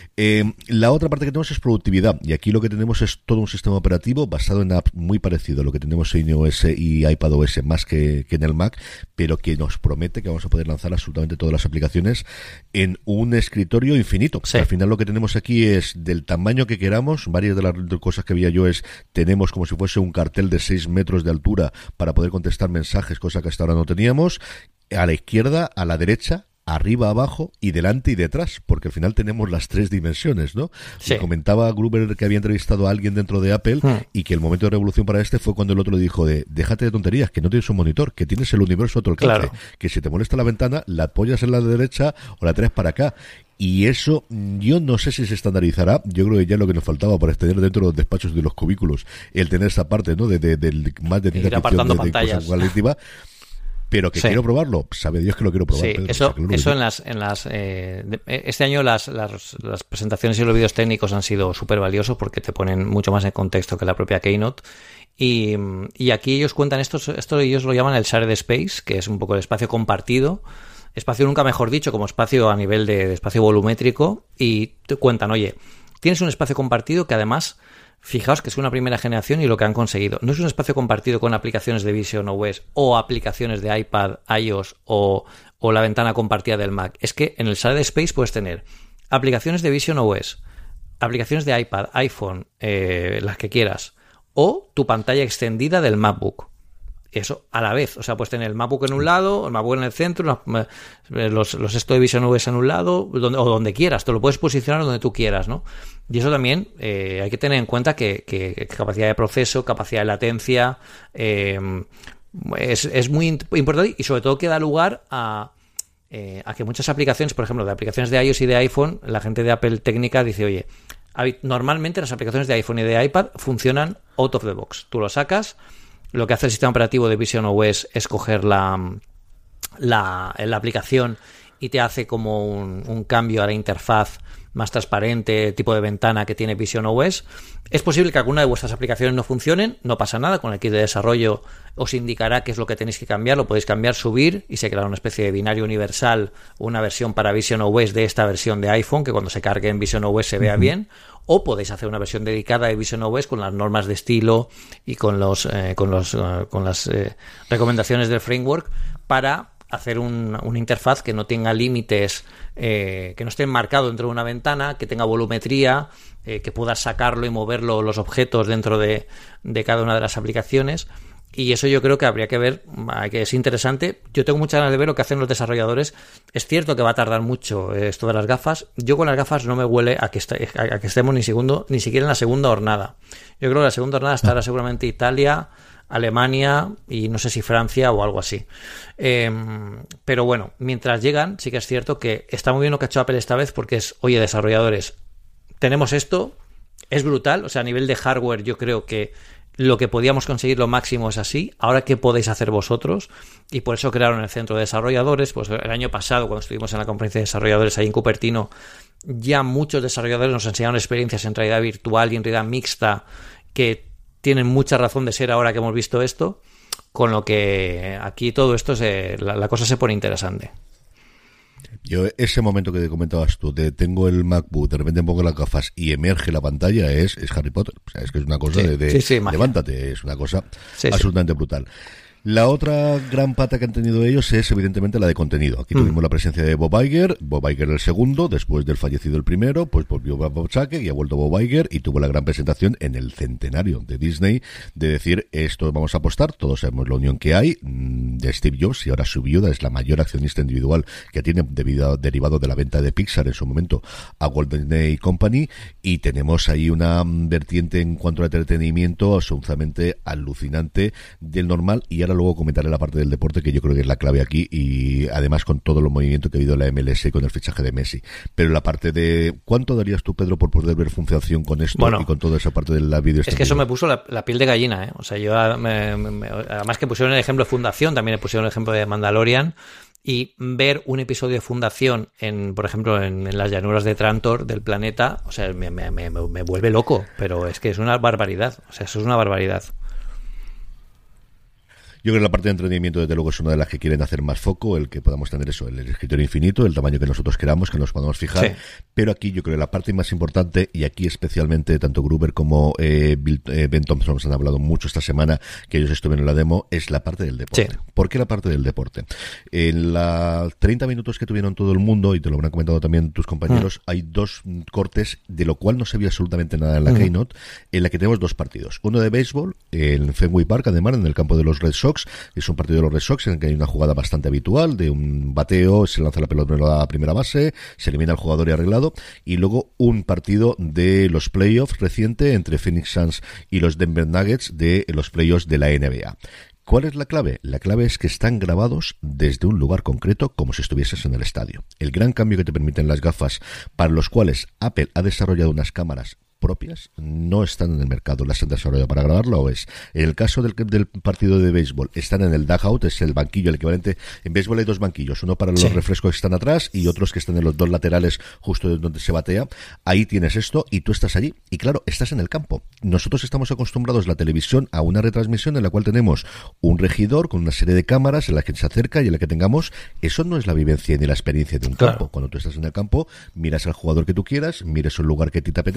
[SPEAKER 1] La otra parte que tenemos es productividad, y aquí lo que tenemos es todo un sistema operativo basado en apps muy parecido a lo que tenemos en iOS y iPadOS, más que en el Mac, pero que nos promete que vamos a poder lanzar absolutamente todas las aplicaciones en un escritorio infinito. Al final lo que tenemos aquí es del tamaño que queramos. Varias de las cosas que había yo tenemos como si fuese un cartel de 6 metros de altura para poder contestar mensajes, cosa que hasta ahora no teníamos. A la izquierda, a la derecha, arriba, abajo y delante y detrás, porque al final tenemos las 3 dimensiones, ¿no? Sí. Me comentaba Gruber que había entrevistado a alguien dentro de Apple y que el momento de revolución para fue cuando el otro le dijo déjate de tonterías, que no tienes un monitor, que tienes el universo a tu alcance, que si te molesta la ventana, la apoyas en la derecha o la traes para acá. Y eso, yo no sé si se estandarizará. Yo creo que ya lo que nos faltaba para tener dentro de los despachos de los cubículos, el tener esa parte, ¿no? De más de
[SPEAKER 6] ir apartando pantallas.
[SPEAKER 1] Pero que quiero probarlo, sabe Dios que lo quiero probar.
[SPEAKER 6] Sí, Pedro, eso este año las presentaciones y los vídeos técnicos han sido súper valiosos porque te ponen mucho más en contexto que la propia Keynote. Y aquí ellos cuentan esto ellos lo llaman el shared space, que es un poco el espacio compartido. Espacio nunca mejor dicho, como espacio a nivel de espacio volumétrico, y te cuentan, oye, tienes un espacio compartido que además, fijaos que es una primera generación y lo que han conseguido. No es un espacio compartido con aplicaciones de Vision OS o aplicaciones de iPad, iOS o la ventana compartida del Mac. Es que en el Shared Space puedes tener aplicaciones de Vision OS, aplicaciones de iPad, iPhone, las que quieras, o tu pantalla extendida del MacBook. Eso a la vez, o sea, puedes tener el MacBook en un lado, el MacBook en el centro, los esto de Vision OS en un lado, o donde quieras, te lo puedes posicionar donde tú quieras, ¿no? Y eso también hay que tener en cuenta que capacidad de proceso, capacidad de latencia, es muy importante, y sobre todo que da lugar a que muchas aplicaciones, por ejemplo, de aplicaciones de iOS y de iPhone, la gente de Apple técnica dice, oye, normalmente las aplicaciones de iPhone y de iPad funcionan out of the box. Tú lo sacas. Lo que hace el sistema operativo de Vision OS es coger la aplicación y te hace como un cambio a la interfaz más transparente, tipo de ventana que tiene Vision OS. Es posible que alguna de vuestras aplicaciones no funcionen, no pasa nada, con el kit de desarrollo os indicará qué es lo que tenéis que cambiar, lo podéis cambiar, subir, y se creará una especie de binario universal, una versión para Vision OS de esta versión de iPhone, que cuando se cargue en Vision OS se vea bien, o podéis hacer una versión dedicada de Vision OS con las normas de estilo y con las recomendaciones del framework para hacer una interfaz que no tenga límites, que no esté enmarcado dentro de una ventana, que tenga volumetría, que puedas sacarlo y moverlo los objetos dentro de cada una de las aplicaciones. Y eso yo creo que habría que ver, que es interesante. Yo tengo muchas ganas de ver lo que hacen los desarrolladores. Es cierto que va a tardar mucho esto de las gafas. Yo con las gafas no me huele a que estemos ni siquiera en la segunda jornada. Yo creo que la segunda jornada estará seguramente Italia, Alemania y no sé si Francia o algo así. Pero bueno, mientras llegan, sí que es cierto que está muy bien lo que ha hecho Apple esta vez, porque es, oye, desarrolladores, tenemos esto, es brutal, o sea, a nivel de hardware yo creo que lo que podíamos conseguir lo máximo es así, ahora qué podéis hacer vosotros, y por eso crearon el centro de desarrolladores. Pues el año pasado, cuando estuvimos en la conferencia de desarrolladores ahí en Cupertino, ya muchos desarrolladores nos enseñaron experiencias en realidad virtual y en realidad mixta que tienen mucha razón de ser ahora que hemos visto esto, con lo que aquí todo esto la cosa se pone interesante.
[SPEAKER 1] Yo, ese momento que te comentabas tú, de tengo el MacBook, de repente pongo las gafas y emerge la pantalla, es Harry Potter. O sea, es que es una cosa sí, levántate, es una cosa absolutamente brutal. La otra gran pata que han tenido ellos es evidentemente la de contenido. Aquí tuvimos la presencia de Bob Iger el segundo, después del fallecido el primero, pues volvió Bob Chapek y ha vuelto Bob Iger y tuvo la gran presentación en el centenario de Disney de decir, esto vamos a apostar, todos sabemos la unión que hay de Steve Jobs, y ahora su viuda es la mayor accionista individual que tiene derivado de la venta de Pixar en su momento a Walt Disney Company, y tenemos ahí una vertiente en cuanto al entretenimiento absolutamente alucinante del normal. Y ahora luego comentaré la parte del deporte, que yo creo que es la clave aquí, y además con todo el movimiento que ha habido en la MLS con el fichaje de Messi. Pero la parte de ¿cuánto darías tú, Pedro, por poder ver función con esto, bueno, y con toda esa parte de la vídeo?
[SPEAKER 6] Es que eso me puso la piel de gallina, ¿eh? O sea, yo además que pusieron el ejemplo de Fundación, también le pusieron el ejemplo de Mandalorian, y ver un episodio de Fundación por ejemplo en las llanuras de Trantor del planeta, o sea, me vuelve loco, pero es que es una barbaridad, o sea, eso es una barbaridad.
[SPEAKER 1] Yo creo que la parte de entretenimiento, desde luego, es una de las que quieren hacer más foco, el que podamos tener eso, el escritorio infinito, el tamaño que nosotros queramos, que nos podamos fijar. Sí. Pero aquí yo creo que la parte más importante, y aquí especialmente tanto Gruber como Ben Thompson nos han hablado mucho esta semana, que ellos estuvieron en la demo, es la parte del deporte. Sí. ¿Por qué la parte del deporte? En los 30 minutos que tuvieron todo el mundo, y te lo habrán comentado también tus compañeros, hay dos cortes, de lo cual no se vio absolutamente nada en la Keynote, en la que tenemos dos partidos. Uno de béisbol, en Fenway Park, además, en el campo de los Red Sox. Es un partido de los Red Sox en el que hay una jugada bastante habitual de un bateo, se lanza la pelota a la primera base, se elimina al jugador y arreglado, y luego un partido de los playoffs reciente entre Phoenix Suns y los Denver Nuggets de los playoffs de la NBA. ¿Cuál es la clave? La clave es que están grabados desde un lugar concreto, como si estuvieses en el estadio. El gran cambio que te permiten las gafas, para los cuales Apple ha desarrollado unas cámaras propias, no están en el mercado, las han desarrollado para grabarlo, o es. En el caso del partido de béisbol, están en el dugout, es el banquillo, el equivalente. En béisbol hay dos banquillos, uno para los refrescos que están atrás y otros que están en los dos laterales justo donde se batea. Ahí tienes esto y tú estás allí y claro, estás en el campo. Nosotros estamos acostumbrados la televisión a una retransmisión en la cual tenemos un regidor con una serie de cámaras en la que se acerca y en la que tengamos. Eso no es la vivencia ni la experiencia de un campo. Cuando tú estás en el campo, miras al jugador que tú quieras, mires un lugar que a ti te apetezca,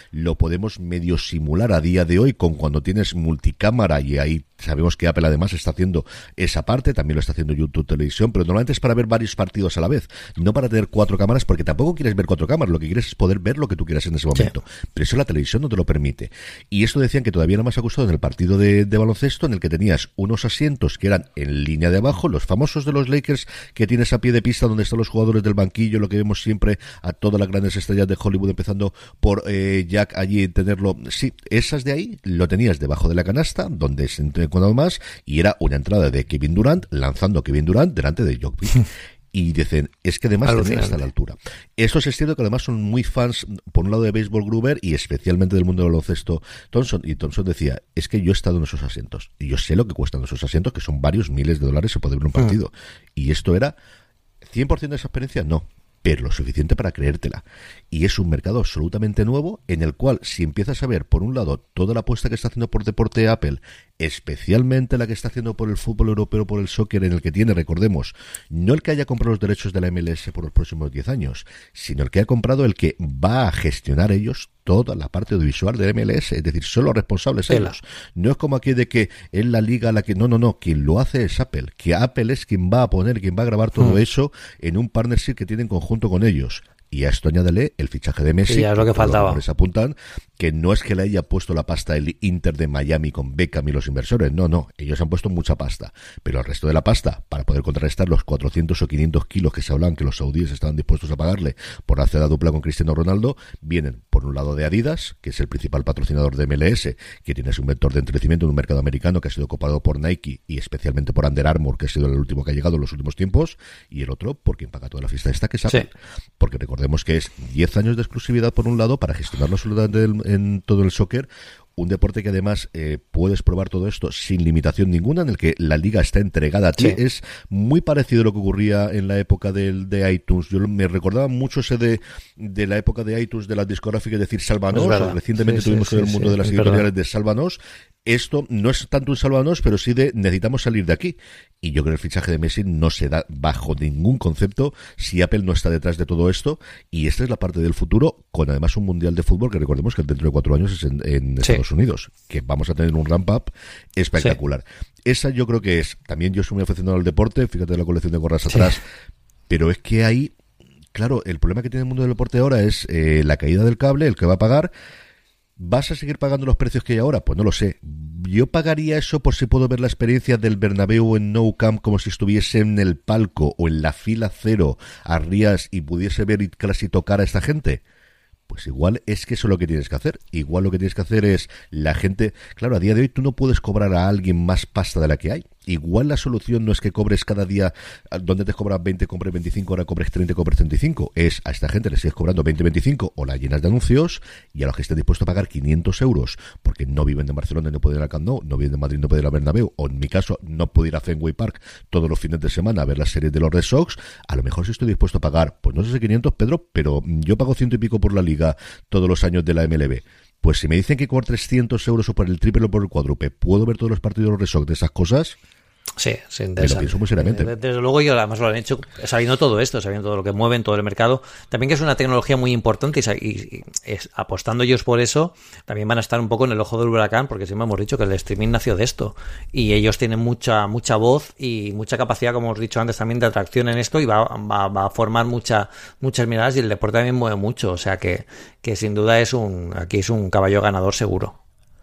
[SPEAKER 1] lo podemos medio simular a día de hoy con cuando tienes multicámara, y ahí sabemos que Apple además está haciendo esa parte, también lo está haciendo YouTube Televisión, pero normalmente es para ver varios partidos a la vez, no para tener 4 cámaras, porque tampoco quieres ver 4 cámaras, lo que quieres es poder ver lo que tú quieras en ese momento, pero eso la televisión no te lo permite. Y esto decían que todavía era más acusado en el partido de baloncesto, en el que tenías unos asientos que eran en línea de abajo, los famosos de los Lakers que tienes a pie de pista, donde están los jugadores del banquillo, lo que vemos siempre a todas las grandes estrellas de Hollywood, empezando por Jack, allí tenerlo, sí, esas de ahí lo tenías debajo de la canasta, donde se encuentra más, y era una entrada de Kevin Durant, lanzando Kevin Durant delante de Jokic. Y dicen, es que además tenían hasta la altura. Esto es cierto que además son muy fans, por un lado de béisbol Gruber y especialmente del mundo del baloncesto Thompson. Y Thompson decía, es que yo he estado en esos asientos y yo sé lo que cuestan esos asientos, que son varios miles de dólares se puede ver un partido. Y esto era 100% de esa experiencia, no, pero lo suficiente para creértela. Y es un mercado absolutamente nuevo, en el cual, si empiezas a ver, por un lado, toda la apuesta que está haciendo por deporte Apple, especialmente la que está haciendo por el fútbol europeo, por el soccer, en el que tiene, recordemos, no el que haya comprado los derechos de la MLS por los próximos 10 años, sino el que ha comprado el que va a gestionar ellos toda la parte audiovisual de MLS, es decir, son los responsables ellos. No es como aquí de que es la liga la que... No, quien lo hace es Apple, que Apple es quien va a poner, quien va a grabar todo eso en un partnership que tiene en conjunto con ellos. Y a esto añádele el fichaje de Messi.
[SPEAKER 6] Sí, ya es lo que faltaba.
[SPEAKER 1] Los apuntan que no es que le haya puesto la pasta el Inter de Miami con Beckham y los inversores. No. Ellos han puesto mucha pasta. Pero el resto de la pasta, para poder contrarrestar los 400 o 500 kilos que se hablan que los saudíes estaban dispuestos a pagarle por hacer la dupla con Cristiano Ronaldo, vienen por un lado de Adidas, que es el principal patrocinador de MLS, que tiene un vector de crecimiento en un mercado americano que ha sido copado por Nike y especialmente por Under Armour, que ha sido el último que ha llegado en los últimos tiempos, y el otro por quien paga toda la fiesta esta, que es Apple. Porque recordemos que es 10 años de exclusividad por un lado para gestionarlo absolutamente en todo el soccer, un deporte que además puedes probar todo esto sin limitación ninguna, en el que la liga está entregada a ti. Es muy parecido a lo que ocurría en la época de iTunes. Yo me recordaba mucho ese de la época de iTunes, de las discográficas, es decir, Sálvanos. Recientemente tuvimos en el mundo de las editoriales de Sálvanos. Esto no es tanto un Sálvanos, pero sí de necesitamos salir de aquí. Y yo creo que el fichaje de Messi no se da bajo ningún concepto si Apple no está detrás de todo esto. Y esta es la parte del futuro, con además un mundial de fútbol que recordemos que dentro de 4 años es en Estados Unidos, que vamos a tener un ramp-up espectacular. Esa yo creo que es, también yo soy muy aficionado al deporte, fíjate la colección de gorras atrás, pero es que hay, claro, el problema que tiene el mundo del deporte ahora es la caída del cable, el que va a pagar. ¿Vas a seguir pagando los precios que hay ahora? Pues no lo sé. Yo pagaría eso por si puedo ver la experiencia del Bernabéu en Nou Camp como si estuviese en el palco o en la fila cero a Rías y pudiese ver y casi tocar a esta gente. Pues igual es que eso es lo que tienes que hacer. Igual lo que tienes que hacer es la gente... Claro, a día de hoy tú no puedes cobrar a alguien más pasta de la que hay. Igual la solución no es que cobres cada día, donde te cobras 20, cobres 25, ahora cobres 30, cobres 35. Es a esta gente le sigues cobrando 20, 25 o la llenas de anuncios, y a los que estén dispuestos a pagar 500 euros porque no viven de Barcelona y no pueden ir al Camp Nou, no viven de Madrid, no pueden ir al Bernabéu, o en mi caso no puedo ir a Fenway Park todos los fines de semana a ver las series de los Red Sox, a lo mejor si estoy dispuesto a pagar, pues no sé si 500, Pedro, pero yo pago 100 y pico por la liga todos los años de la MLB. Pues si me dicen que cobro 300 euros o por el triple o por el cuádruple, ¿puedo ver todos los partidos de los Red Sox de esas cosas?
[SPEAKER 6] Sí,
[SPEAKER 1] me lo pienso muy seriamente.
[SPEAKER 6] Desde luego, yo además lo han hecho sabiendo todo esto, sabiendo todo lo que mueven, todo el mercado. También que es una tecnología muy importante y apostando ellos por eso, también van a estar un poco en el ojo del huracán, porque siempre hemos dicho que el streaming nació de esto. Y ellos tienen mucha voz y mucha capacidad, como hemos dicho antes, también de atracción en esto, y va a formar muchas miradas, y el deporte también mueve mucho. O sea que sin duda aquí es un caballo ganador seguro.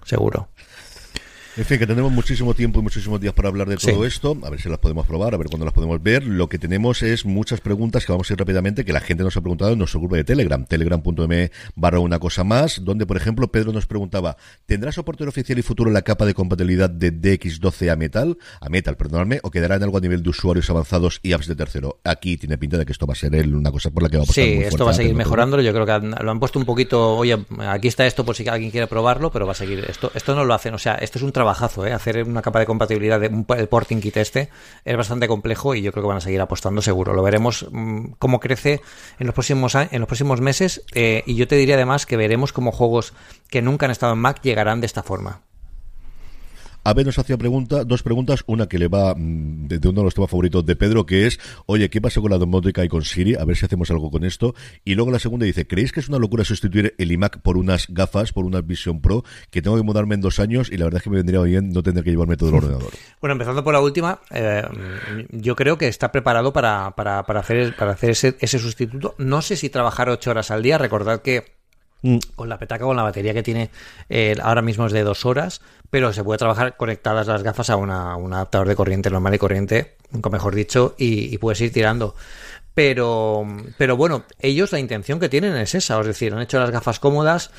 [SPEAKER 1] En fin, que tenemos muchísimo tiempo y muchísimos días para hablar de todo esto, a ver si las podemos probar, a ver cuándo las podemos ver. Lo que tenemos es muchas preguntas que vamos a ir rápidamente, que la gente nos ha preguntado en nuestro grupo de Telegram, telegram.me/una cosa más, donde, por ejemplo, Pedro nos preguntaba, ¿tendrá soporte oficial y futuro la capa de compatibilidad de DX12 a Metal, o quedará en algo a nivel de usuarios avanzados y apps de tercero? Aquí tiene pinta de que esto va a ser una cosa por la que va a apostar muy fuerte.
[SPEAKER 6] Sí, esto va a seguir mejorándolo. Yo creo que lo han puesto un poquito, oye, aquí está esto por si alguien quiere probarlo, pero va a seguir. Esto no lo hacen, o sea, esto es un trabajazo, hacer una capa de compatibilidad el porting kit es bastante complejo, y yo creo que van a seguir apostando seguro. Lo veremos cómo crece en los próximos meses, y yo te diría además que veremos cómo juegos que nunca han estado en Mac llegarán de esta forma.
[SPEAKER 1] Abel nos hacía dos preguntas, una que le va de uno de los temas favoritos de Pedro, que es, oye, ¿qué pasa con la domótica y con Siri? A ver si hacemos algo con esto. Y luego la segunda dice, ¿creéis que es una locura sustituir el iMac por unas gafas, por una Vision Pro, que tengo que mudarme en 2 años y la verdad es que me vendría bien no tener que llevarme todo el ordenador?
[SPEAKER 6] Bueno, empezando por la última, yo creo que está preparado para hacer ese sustituto. No sé si trabajar 8 horas al día. Recordad que con la petaca, con la batería que tiene ahora mismo es de 2 horas, pero se puede trabajar conectadas las gafas a un adaptador de corriente normal y corriente, nunca mejor dicho, y puedes ir tirando. Pero bueno, ellos la intención que tienen es esa, es decir, han hecho las gafas cómodas,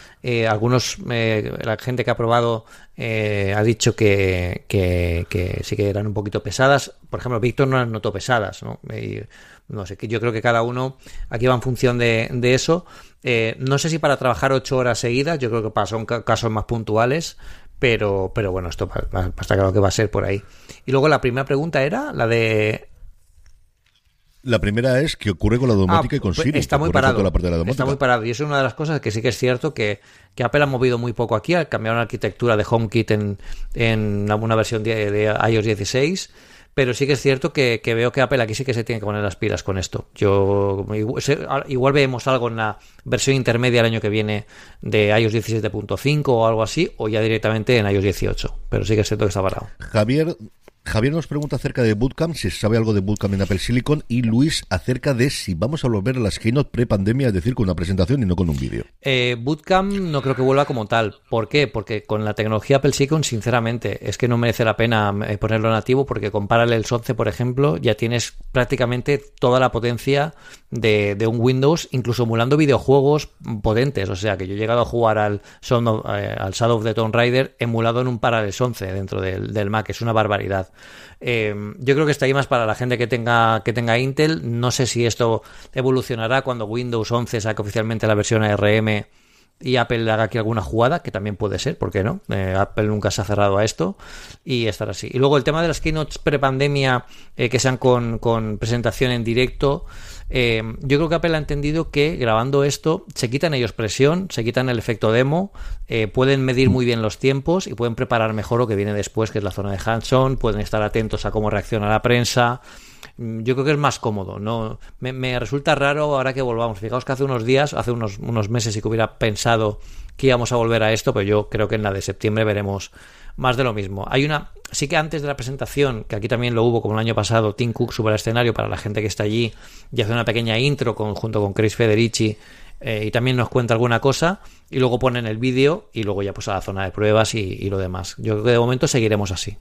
[SPEAKER 6] la gente que ha probado ha dicho que sí que eran un poquito pesadas. Por ejemplo, Víctor no las notó pesadas, ¿no? No sé, yo creo que cada uno aquí va en función de eso. No sé si para trabajar 8 horas seguidas, yo creo que son casos más puntuales, pero bueno, esto está claro que va a ser por ahí. Y luego la primera pregunta era la de...
[SPEAKER 1] La primera es, ¿qué ocurre con la domótica y con Siri?
[SPEAKER 6] Está muy parado. Está muy parado. Y eso es una de las cosas que sí que es cierto que Apple ha movido muy poco aquí, al cambiar la arquitectura de HomeKit en una versión de iOS 16. Pero sí que es cierto que veo que Apple aquí sí que se tiene que poner las pilas con esto. Igual vemos algo en la versión intermedia el año que viene de iOS 17.5 o algo así, o ya directamente en iOS 18. Pero sí que es cierto que está parado.
[SPEAKER 1] Javier nos pregunta acerca de Bootcamp, si se sabe algo de Bootcamp en Apple Silicon, y Luis acerca de si vamos a volver a las keynote pre-pandemia, es decir, con una presentación y no con un vídeo.
[SPEAKER 6] Bootcamp no creo que vuelva como tal. ¿Por qué? Porque con la tecnología Apple Silicon, sinceramente, es que no merece la pena ponerlo nativo, porque con Parallels 11, por ejemplo, ya tienes prácticamente toda la potencia de un Windows, incluso emulando videojuegos potentes. O sea, que yo he llegado a jugar al Shadow of the Tomb Raider emulado en un Parallels 11 dentro del Mac. Es una barbaridad. Yo creo que está ahí más para la gente que tenga Intel. No sé si esto evolucionará cuando Windows 11 saque oficialmente la versión ARM y Apple haga aquí alguna jugada, que también puede ser, ¿por qué no? Apple nunca se ha cerrado a esto y estará así. Y luego el tema de las keynotes prepandemia que sean con presentación en directo, yo creo que Apple ha entendido que grabando esto se quitan ellos presión, se quitan el efecto demo, pueden medir muy bien los tiempos y pueden preparar mejor lo que viene después, que es la zona de hands-on, pueden estar atentos a cómo reacciona la prensa. Yo creo que es más cómodo, ¿no? Me resulta raro ahora que volvamos. Fijaos que hace unos meses sí que hubiera pensado que íbamos a volver a esto, pero yo creo que en la de septiembre veremos más de lo mismo. Sí que antes de la presentación, que aquí también lo hubo como el año pasado, Tim Cook sube al escenario para la gente que está allí y hace una pequeña intro junto con Chris Federici y también nos cuenta alguna cosa y luego ponen el vídeo y luego ya pues a la zona de pruebas y lo demás. Yo creo que de momento seguiremos así.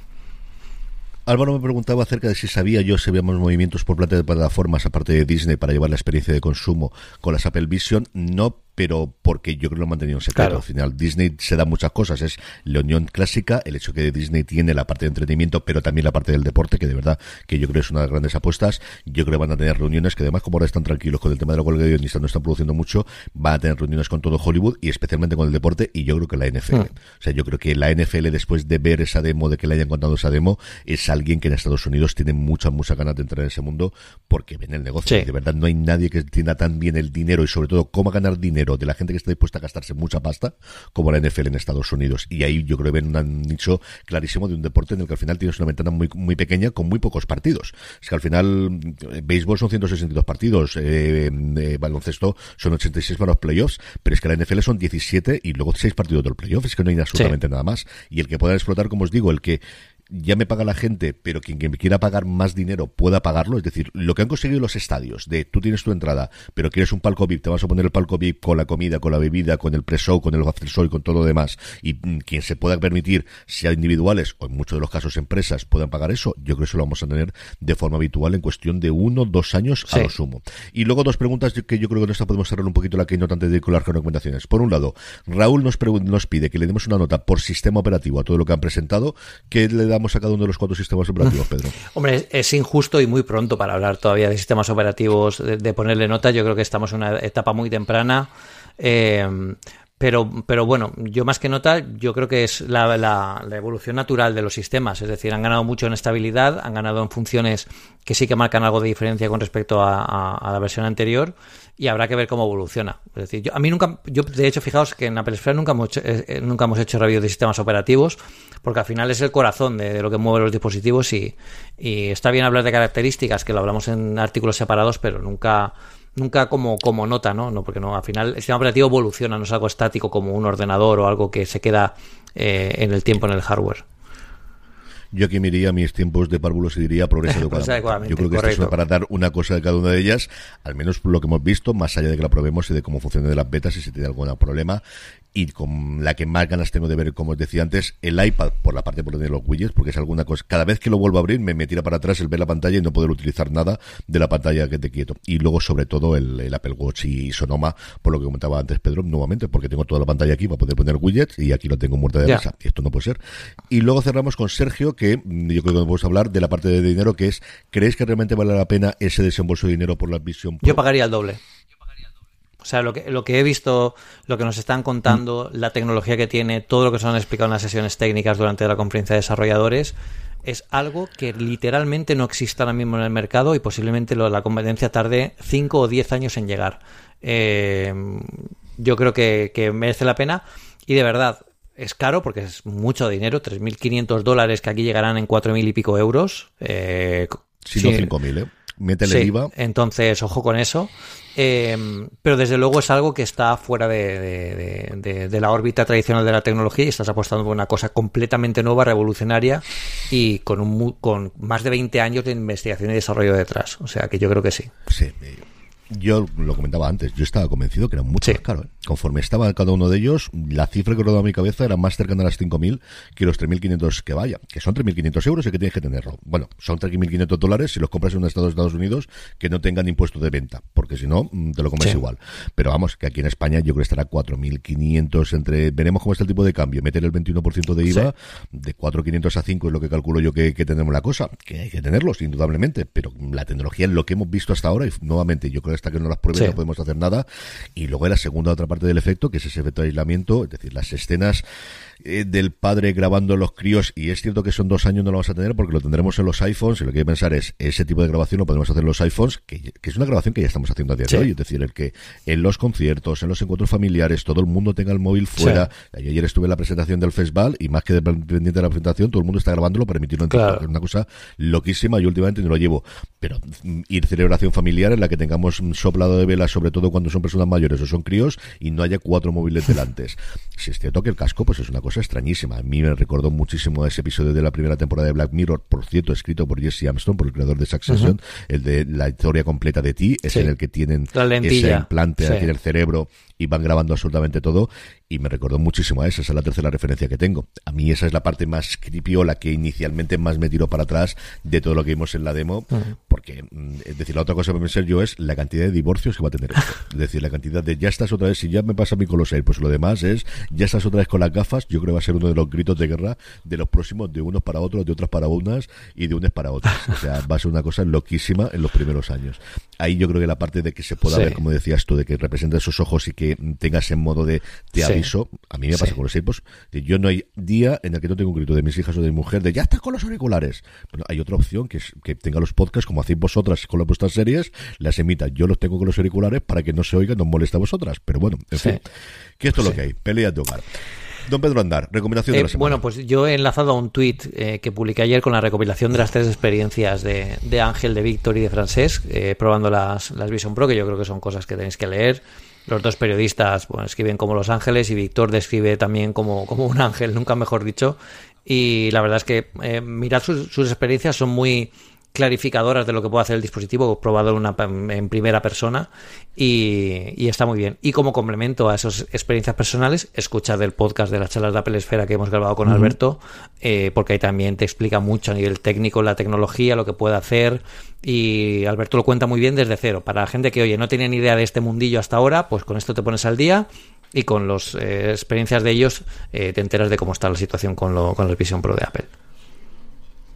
[SPEAKER 1] Álvaro me preguntaba acerca de si sabíamos movimientos por parte de plataformas aparte de Disney para llevar la experiencia de consumo con las Apple Vision. No, pero porque yo creo que lo han mantenido en secreto. Claro. Al final Disney se da muchas cosas, es la unión clásica, el hecho que Disney tiene la parte de entretenimiento pero también la parte del deporte, que de verdad que yo creo es una de las grandes apuestas. Yo creo que van a tener reuniones que además, como ahora están tranquilos con el tema de la huelga de guionistas, no están produciendo mucho, van a tener reuniones con todo Hollywood y especialmente con el deporte, y yo creo que la NFL. O sea, yo creo que la NFL, después de ver esa demo, de que le hayan contado esa demo, es alguien que en Estados Unidos tiene muchas ganas de entrar en ese mundo porque ven el negocio. Sí. De verdad no hay nadie que entienda tan bien el dinero y sobre todo cómo ganar dinero de la gente que está dispuesta a gastarse mucha pasta como la NFL en Estados Unidos, y ahí yo creo que ven un nicho clarísimo de un deporte en el que al final tienes una ventana muy, muy pequeña con muy pocos partidos. Es que al final béisbol son 162 partidos, baloncesto son 86 para los playoffs, pero es que la NFL son 17 y luego 6 partidos del playoff, es que no hay absolutamente nada más, y el que puedan explotar, como os digo, el que ya me paga la gente, pero quien quiera pagar más dinero pueda pagarlo. Es decir, lo que han conseguido los estadios, de tú tienes tu entrada, pero quieres un palco VIP, te vas a poner el palco VIP con la comida, con la bebida, con el pre-show, con el after show y con todo lo demás, y quien se pueda permitir, sea individuales o en muchos de los casos empresas, puedan pagar eso, yo creo que eso lo vamos a tener de forma habitual en cuestión de 1-2 años a lo sumo. Y luego dos preguntas que yo creo que en esta podemos cerrar un poquito la keynote antes de ir con las recomendaciones. Por un lado, Raúl nos pide que le demos una nota por sistema operativo a todo lo que han presentado. ¿Qué le damos a cada uno de los 4 sistemas operativos, Pedro?
[SPEAKER 6] Hombre, es injusto y muy pronto para hablar todavía de sistemas operativos, de ponerle nota. Yo creo que estamos en una etapa muy temprana, Pero bueno, yo más que nota, yo creo que es la evolución natural de los sistemas. Es decir, han ganado mucho en estabilidad, han ganado en funciones que sí que marcan algo de diferencia con respecto a la versión anterior, y habrá que ver cómo evoluciona. Es decir, yo de hecho, fijaos que en Apple Esfera nunca hemos hecho review de sistemas operativos, porque al final es el corazón de lo que mueve los dispositivos, y está bien hablar de características, que lo hablamos en artículos separados, pero nunca como nota, ¿no? Porque no, al final el sistema operativo evoluciona, no es algo estático como un ordenador o algo que se queda en el tiempo en el hardware.
[SPEAKER 1] Yo aquí me iría a mis tiempos de párvulos y diría progreso adecuadamente. Yo creo que esto es para dar una cosa de cada una de ellas, al menos por lo que hemos visto, más allá de que la probemos y de cómo funcionan de las betas y si tiene algún problema. Y con la que más ganas tengo de ver, como os decía antes, el iPad, por la parte por donde los widgets, porque es alguna cosa, cada vez que lo vuelvo a abrir me tira para atrás el ver la pantalla y no poder utilizar nada de la pantalla que te quieto. Y luego, sobre todo, el Apple Watch y Sonoma, por lo que comentaba antes Pedro, nuevamente, porque tengo toda la pantalla aquí para poder poner widgets y aquí lo tengo muerta de risa. Y esto no puede ser. Y luego cerramos con Sergio, que yo creo que podemos hablar de la parte de dinero, que es, ¿creéis que realmente vale la pena ese desembolso de dinero por la Vision Pro?
[SPEAKER 6] Yo pagaría el doble. O sea, lo que he visto, lo que nos están contando, la tecnología que tiene, todo lo que nos han explicado en las sesiones técnicas durante la conferencia de desarrolladores, es algo que literalmente no existe ahora mismo en el mercado, y posiblemente la competencia tarde 5 o 10 años en llegar. Yo creo que merece la pena, y de verdad es caro porque es mucho dinero, $3.500, que aquí llegarán en 4.000 y pico euros.
[SPEAKER 1] Si no 5.000, métele IVA.
[SPEAKER 6] Entonces, ojo con eso. Pero desde luego es algo que está fuera de la órbita tradicional de la tecnología, y estás apostando por una cosa completamente nueva, revolucionaria, y con más de 20 años de investigación y desarrollo detrás. O sea que yo creo que sí.
[SPEAKER 1] Sí. Yo lo comentaba antes, yo estaba convencido que era mucho más caro. Conforme estaba cada uno de ellos, la cifra que rodaba a mi cabeza era más cercana a las 5.000 que los 3.500 que vaya, que son 3.500 euros y que tienes que tenerlo. Bueno, son $3.500 si los compras en un estado de Estados Unidos que no tengan impuestos de venta, porque si no, te lo comes igual. Pero vamos, que aquí en España yo creo que estará 4.500 veremos cómo está el tipo de cambio, meter el 21% de IVA, de 4.500 a 5 es lo que calculo yo que tenemos la cosa, que hay que tenerlos, indudablemente, pero la tecnología es lo que hemos visto hasta ahora, y nuevamente, yo creo que hasta que no las pruebes no podemos hacer nada. Y luego la segunda otra parte del efecto, que es ese efecto de aislamiento, es decir, las escenas del padre grabando a los críos, y es cierto que son 2 años, no lo vamos a tener porque lo tendremos en los iPhones, y lo que hay que pensar es, ese tipo de grabación lo podemos hacer en los iPhones, que es una grabación que ya estamos haciendo a día de hoy, es decir, el que en los conciertos, en los encuentros familiares, todo el mundo tenga el móvil fuera. Yo ayer estuve en la presentación del festival, y más que pendiente de la presentación, todo el mundo está grabándolo para emitirlo en TikTok. Es una cosa loquísima, y últimamente no lo llevo, pero ir celebración familiar en la que tengamos soplado de velas, sobre todo cuando son personas mayores o son críos, y no haya 4 móviles delante. Si es cierto que el casco pues es una cosa extrañísima. A mí me recordó muchísimo a ese episodio de la primera temporada de Black Mirror, por cierto, escrito por Jesse Armstrong, por el creador de Succession, el de La historia completa de ti, es en el que tienen ese implante aquí en el cerebro y van grabando absolutamente todo, y me recordó muchísimo a esa es la tercera referencia que tengo. A mí esa es la parte más creepy, o la que inicialmente más me tiró para atrás de todo lo que vimos en la demo, porque, es decir, la otra cosa que pensé yo es la cantidad de divorcios que va a tener esto. Es decir, la cantidad de ya estás otra vez, si ya me pasa a mí con los Air, pues lo demás es ya estás otra vez con las gafas. Yo creo que va a ser uno de los gritos de guerra de los próximos, de unos para otros, de otras para unas y de unas para otras. O sea, va a ser una cosa loquísima en los primeros años. Ahí yo creo que la parte de que se pueda ver, como decías tú, de que representa esos ojos y que tengas en modo de te aviso, a mí me pasa con los AirPods. Yo no hay día en el que no tengo un grito de mis hijas o de mi mujer de ya estás con los auriculares. Bueno, hay otra opción, que es que tenga los podcasts como hacéis vosotras con las vuestras series, las emita. Yo los tengo con los auriculares para que no se oigan, no molesta a vosotras. Pero bueno, en fin, que esto es lo que hay. Peleas de hogar. Don Pedro Andar, recomendación de la semana.
[SPEAKER 6] Bueno, pues yo he enlazado a un tuit que publiqué ayer con la recopilación de las 3 experiencias de Ángel, de Víctor y de Francesc, probando las Vision Pro, que yo creo que son cosas que tenéis que leer. Los 2 periodistas escriben como Los Ángeles, y Víctor describe también como un ángel, nunca mejor dicho. Y la verdad es que mirad sus experiencias, son muy clarificadoras de lo que puede hacer el dispositivo, probado en primera persona, y está muy bien. Y como complemento a esas experiencias personales, escuchad el podcast de las charlas de Apple Esfera que hemos grabado con Alberto, porque ahí también te explica mucho a nivel técnico la tecnología, lo que puede hacer, y Alberto lo cuenta muy bien desde cero. Para la gente que, oye, no tiene ni idea de este mundillo hasta ahora, pues con esto te pones al día, y con las experiencias de ellos te enteras de cómo está la situación con el Vision Pro de Apple.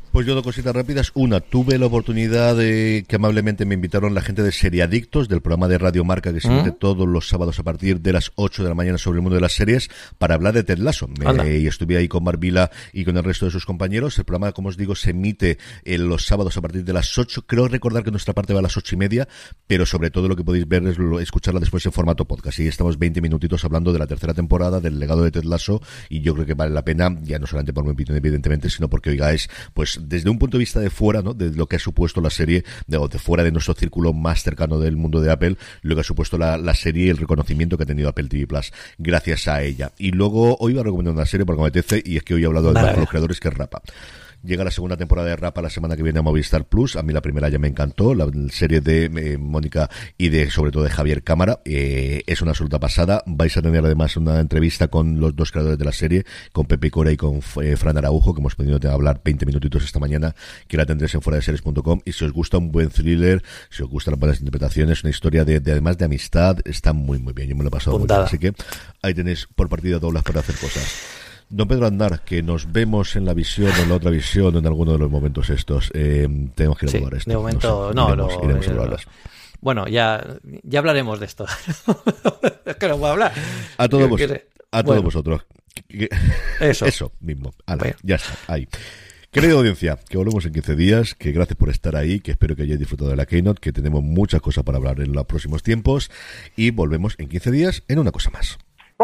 [SPEAKER 1] Pues yo, dos cositas rápidas. Una, tuve la oportunidad de que amablemente me invitaron la gente de Seriadictos, del programa de Radio Marca que se emite todos los sábados a partir de las 8 de la mañana sobre el mundo de las series, para hablar de Ted Lasso. Y estuve ahí con Marvila y con el resto de sus compañeros. El programa, como os digo, se emite los sábados a partir de las 8. Creo recordar que nuestra parte va a las 8:30, pero sobre todo lo que podéis ver es escucharla después en formato podcast. Y estamos 20 minutitos hablando de la tercera temporada, del legado de Ted Lasso, y yo creo que vale la pena, ya no solamente por mi opinión, evidentemente, sino porque oigáis, pues, desde un punto de vista de fuera, ¿no?, de lo que ha supuesto la serie, de fuera de nuestro círculo más cercano del mundo de Apple, lo que ha supuesto la serie y el reconocimiento que ha tenido Apple TV Plus gracias a ella. Y luego hoy voy a recomendar una serie porque me apetece, y es que hoy he hablado de los creadores, que es Rapa. Llega la segunda temporada de Rapa la semana que viene a Movistar Plus. A mí la primera ya me encantó, la serie de Mónica y sobre todo de Javier Cámara. Es una absoluta pasada. Vais a tener además una entrevista con los dos creadores de la serie, con Pepe Cora y con Fran Araujo, que hemos podido hablar 20 minutitos esta mañana, que la tendréis en fueradeseries.com. Y si os gusta un buen thriller, si os gustan las buenas interpretaciones, una historia de además de amistad, está muy muy bien. Yo me lo he pasado muy bien. Así que ahí tenéis por partida doblas para hacer cosas. Don Pedro Aznar, que nos vemos en la visión o en la otra visión en alguno de los momentos estos. Tenemos que ir a probar esto.
[SPEAKER 6] De momento, iremos a probarlas. Bueno, ya hablaremos de esto. Es que no puedo hablar.
[SPEAKER 1] A todos vosotros. Eso mismo.
[SPEAKER 6] Bueno.
[SPEAKER 1] Ya está, ahí. Querida audiencia, que volvemos en 15 días, que gracias por estar ahí, que espero que hayáis disfrutado de la Keynote, que tenemos muchas cosas para hablar en los próximos tiempos, y volvemos en 15 días en una cosa más.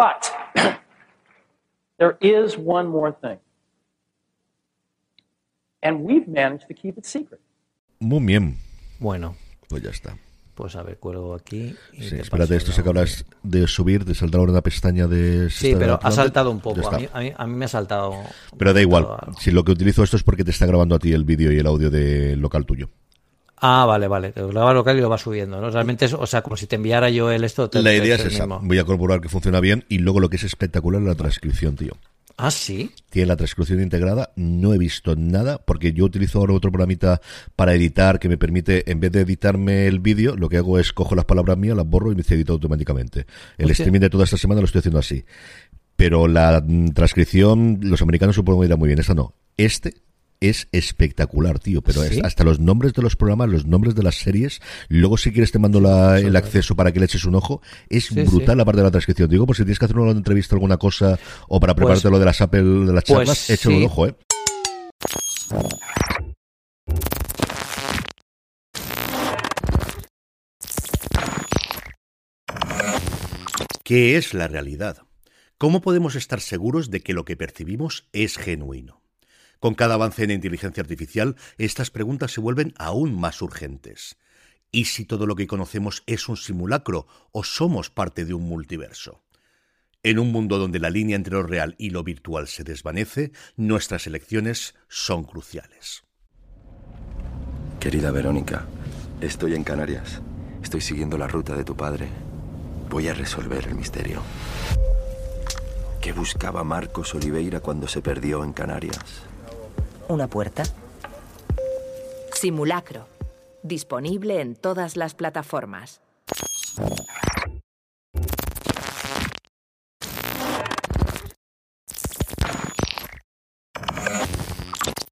[SPEAKER 7] There is one more thing. And we've managed to keep it secret.
[SPEAKER 1] Muy bien.
[SPEAKER 6] Bueno.
[SPEAKER 1] Pues ya está.
[SPEAKER 6] Pues a ver, cuelgo aquí.
[SPEAKER 1] Sí, espérate, esto se acaba de subir, de saltar ahora una pestaña de...
[SPEAKER 6] Sí, pero ha saltado un poco. A mí me ha saltado...
[SPEAKER 1] Pero da igual. Si lo que utilizo esto es porque te está grabando a ti el vídeo y el audio de local tuyo.
[SPEAKER 6] Ah, vale. Te lo graba local y lo va subiendo, ¿no? Realmente es, o sea, como si te enviara yo esto.
[SPEAKER 1] La idea es esa. Voy a corroborar que funciona bien, y luego lo que es espectacular es la transcripción, tío.
[SPEAKER 6] ¿Ah, sí?
[SPEAKER 1] Tiene la transcripción integrada. No he visto nada, porque yo utilizo ahora otro programita para editar que me permite, en vez de editarme el vídeo, lo que hago es cojo las palabras mías, las borro y me edito automáticamente. El streaming de toda esta semana lo estoy haciendo así. Pero la transcripción, los americanos supongo que irá muy bien. Esta no. Es espectacular, tío, pero ¿sí? Es hasta los nombres de los programas, los nombres de las series. Luego, si quieres, te mando el acceso para que le eches un ojo. Es brutal la parte de la transcripción. Digo, por si tienes que hacer una entrevista, alguna cosa, o para prepararte lo de las Apple, de las charlas, échale un ojo, ¿Qué es la realidad? ¿Cómo podemos estar seguros de que lo que percibimos es genuino? Con cada avance en inteligencia artificial, estas preguntas se vuelven aún más urgentes. ¿Y si todo lo que conocemos es un simulacro o somos parte de un multiverso? En un mundo donde la línea entre lo real y lo virtual se desvanece, nuestras elecciones son cruciales.
[SPEAKER 2] Querida Verónica, estoy en Canarias. Estoy siguiendo la ruta de tu padre. Voy a resolver el misterio. ¿Qué buscaba Marcos Oliveira cuando se perdió en Canarias?
[SPEAKER 3] ¿Una puerta? Simulacro. Disponible en todas las plataformas.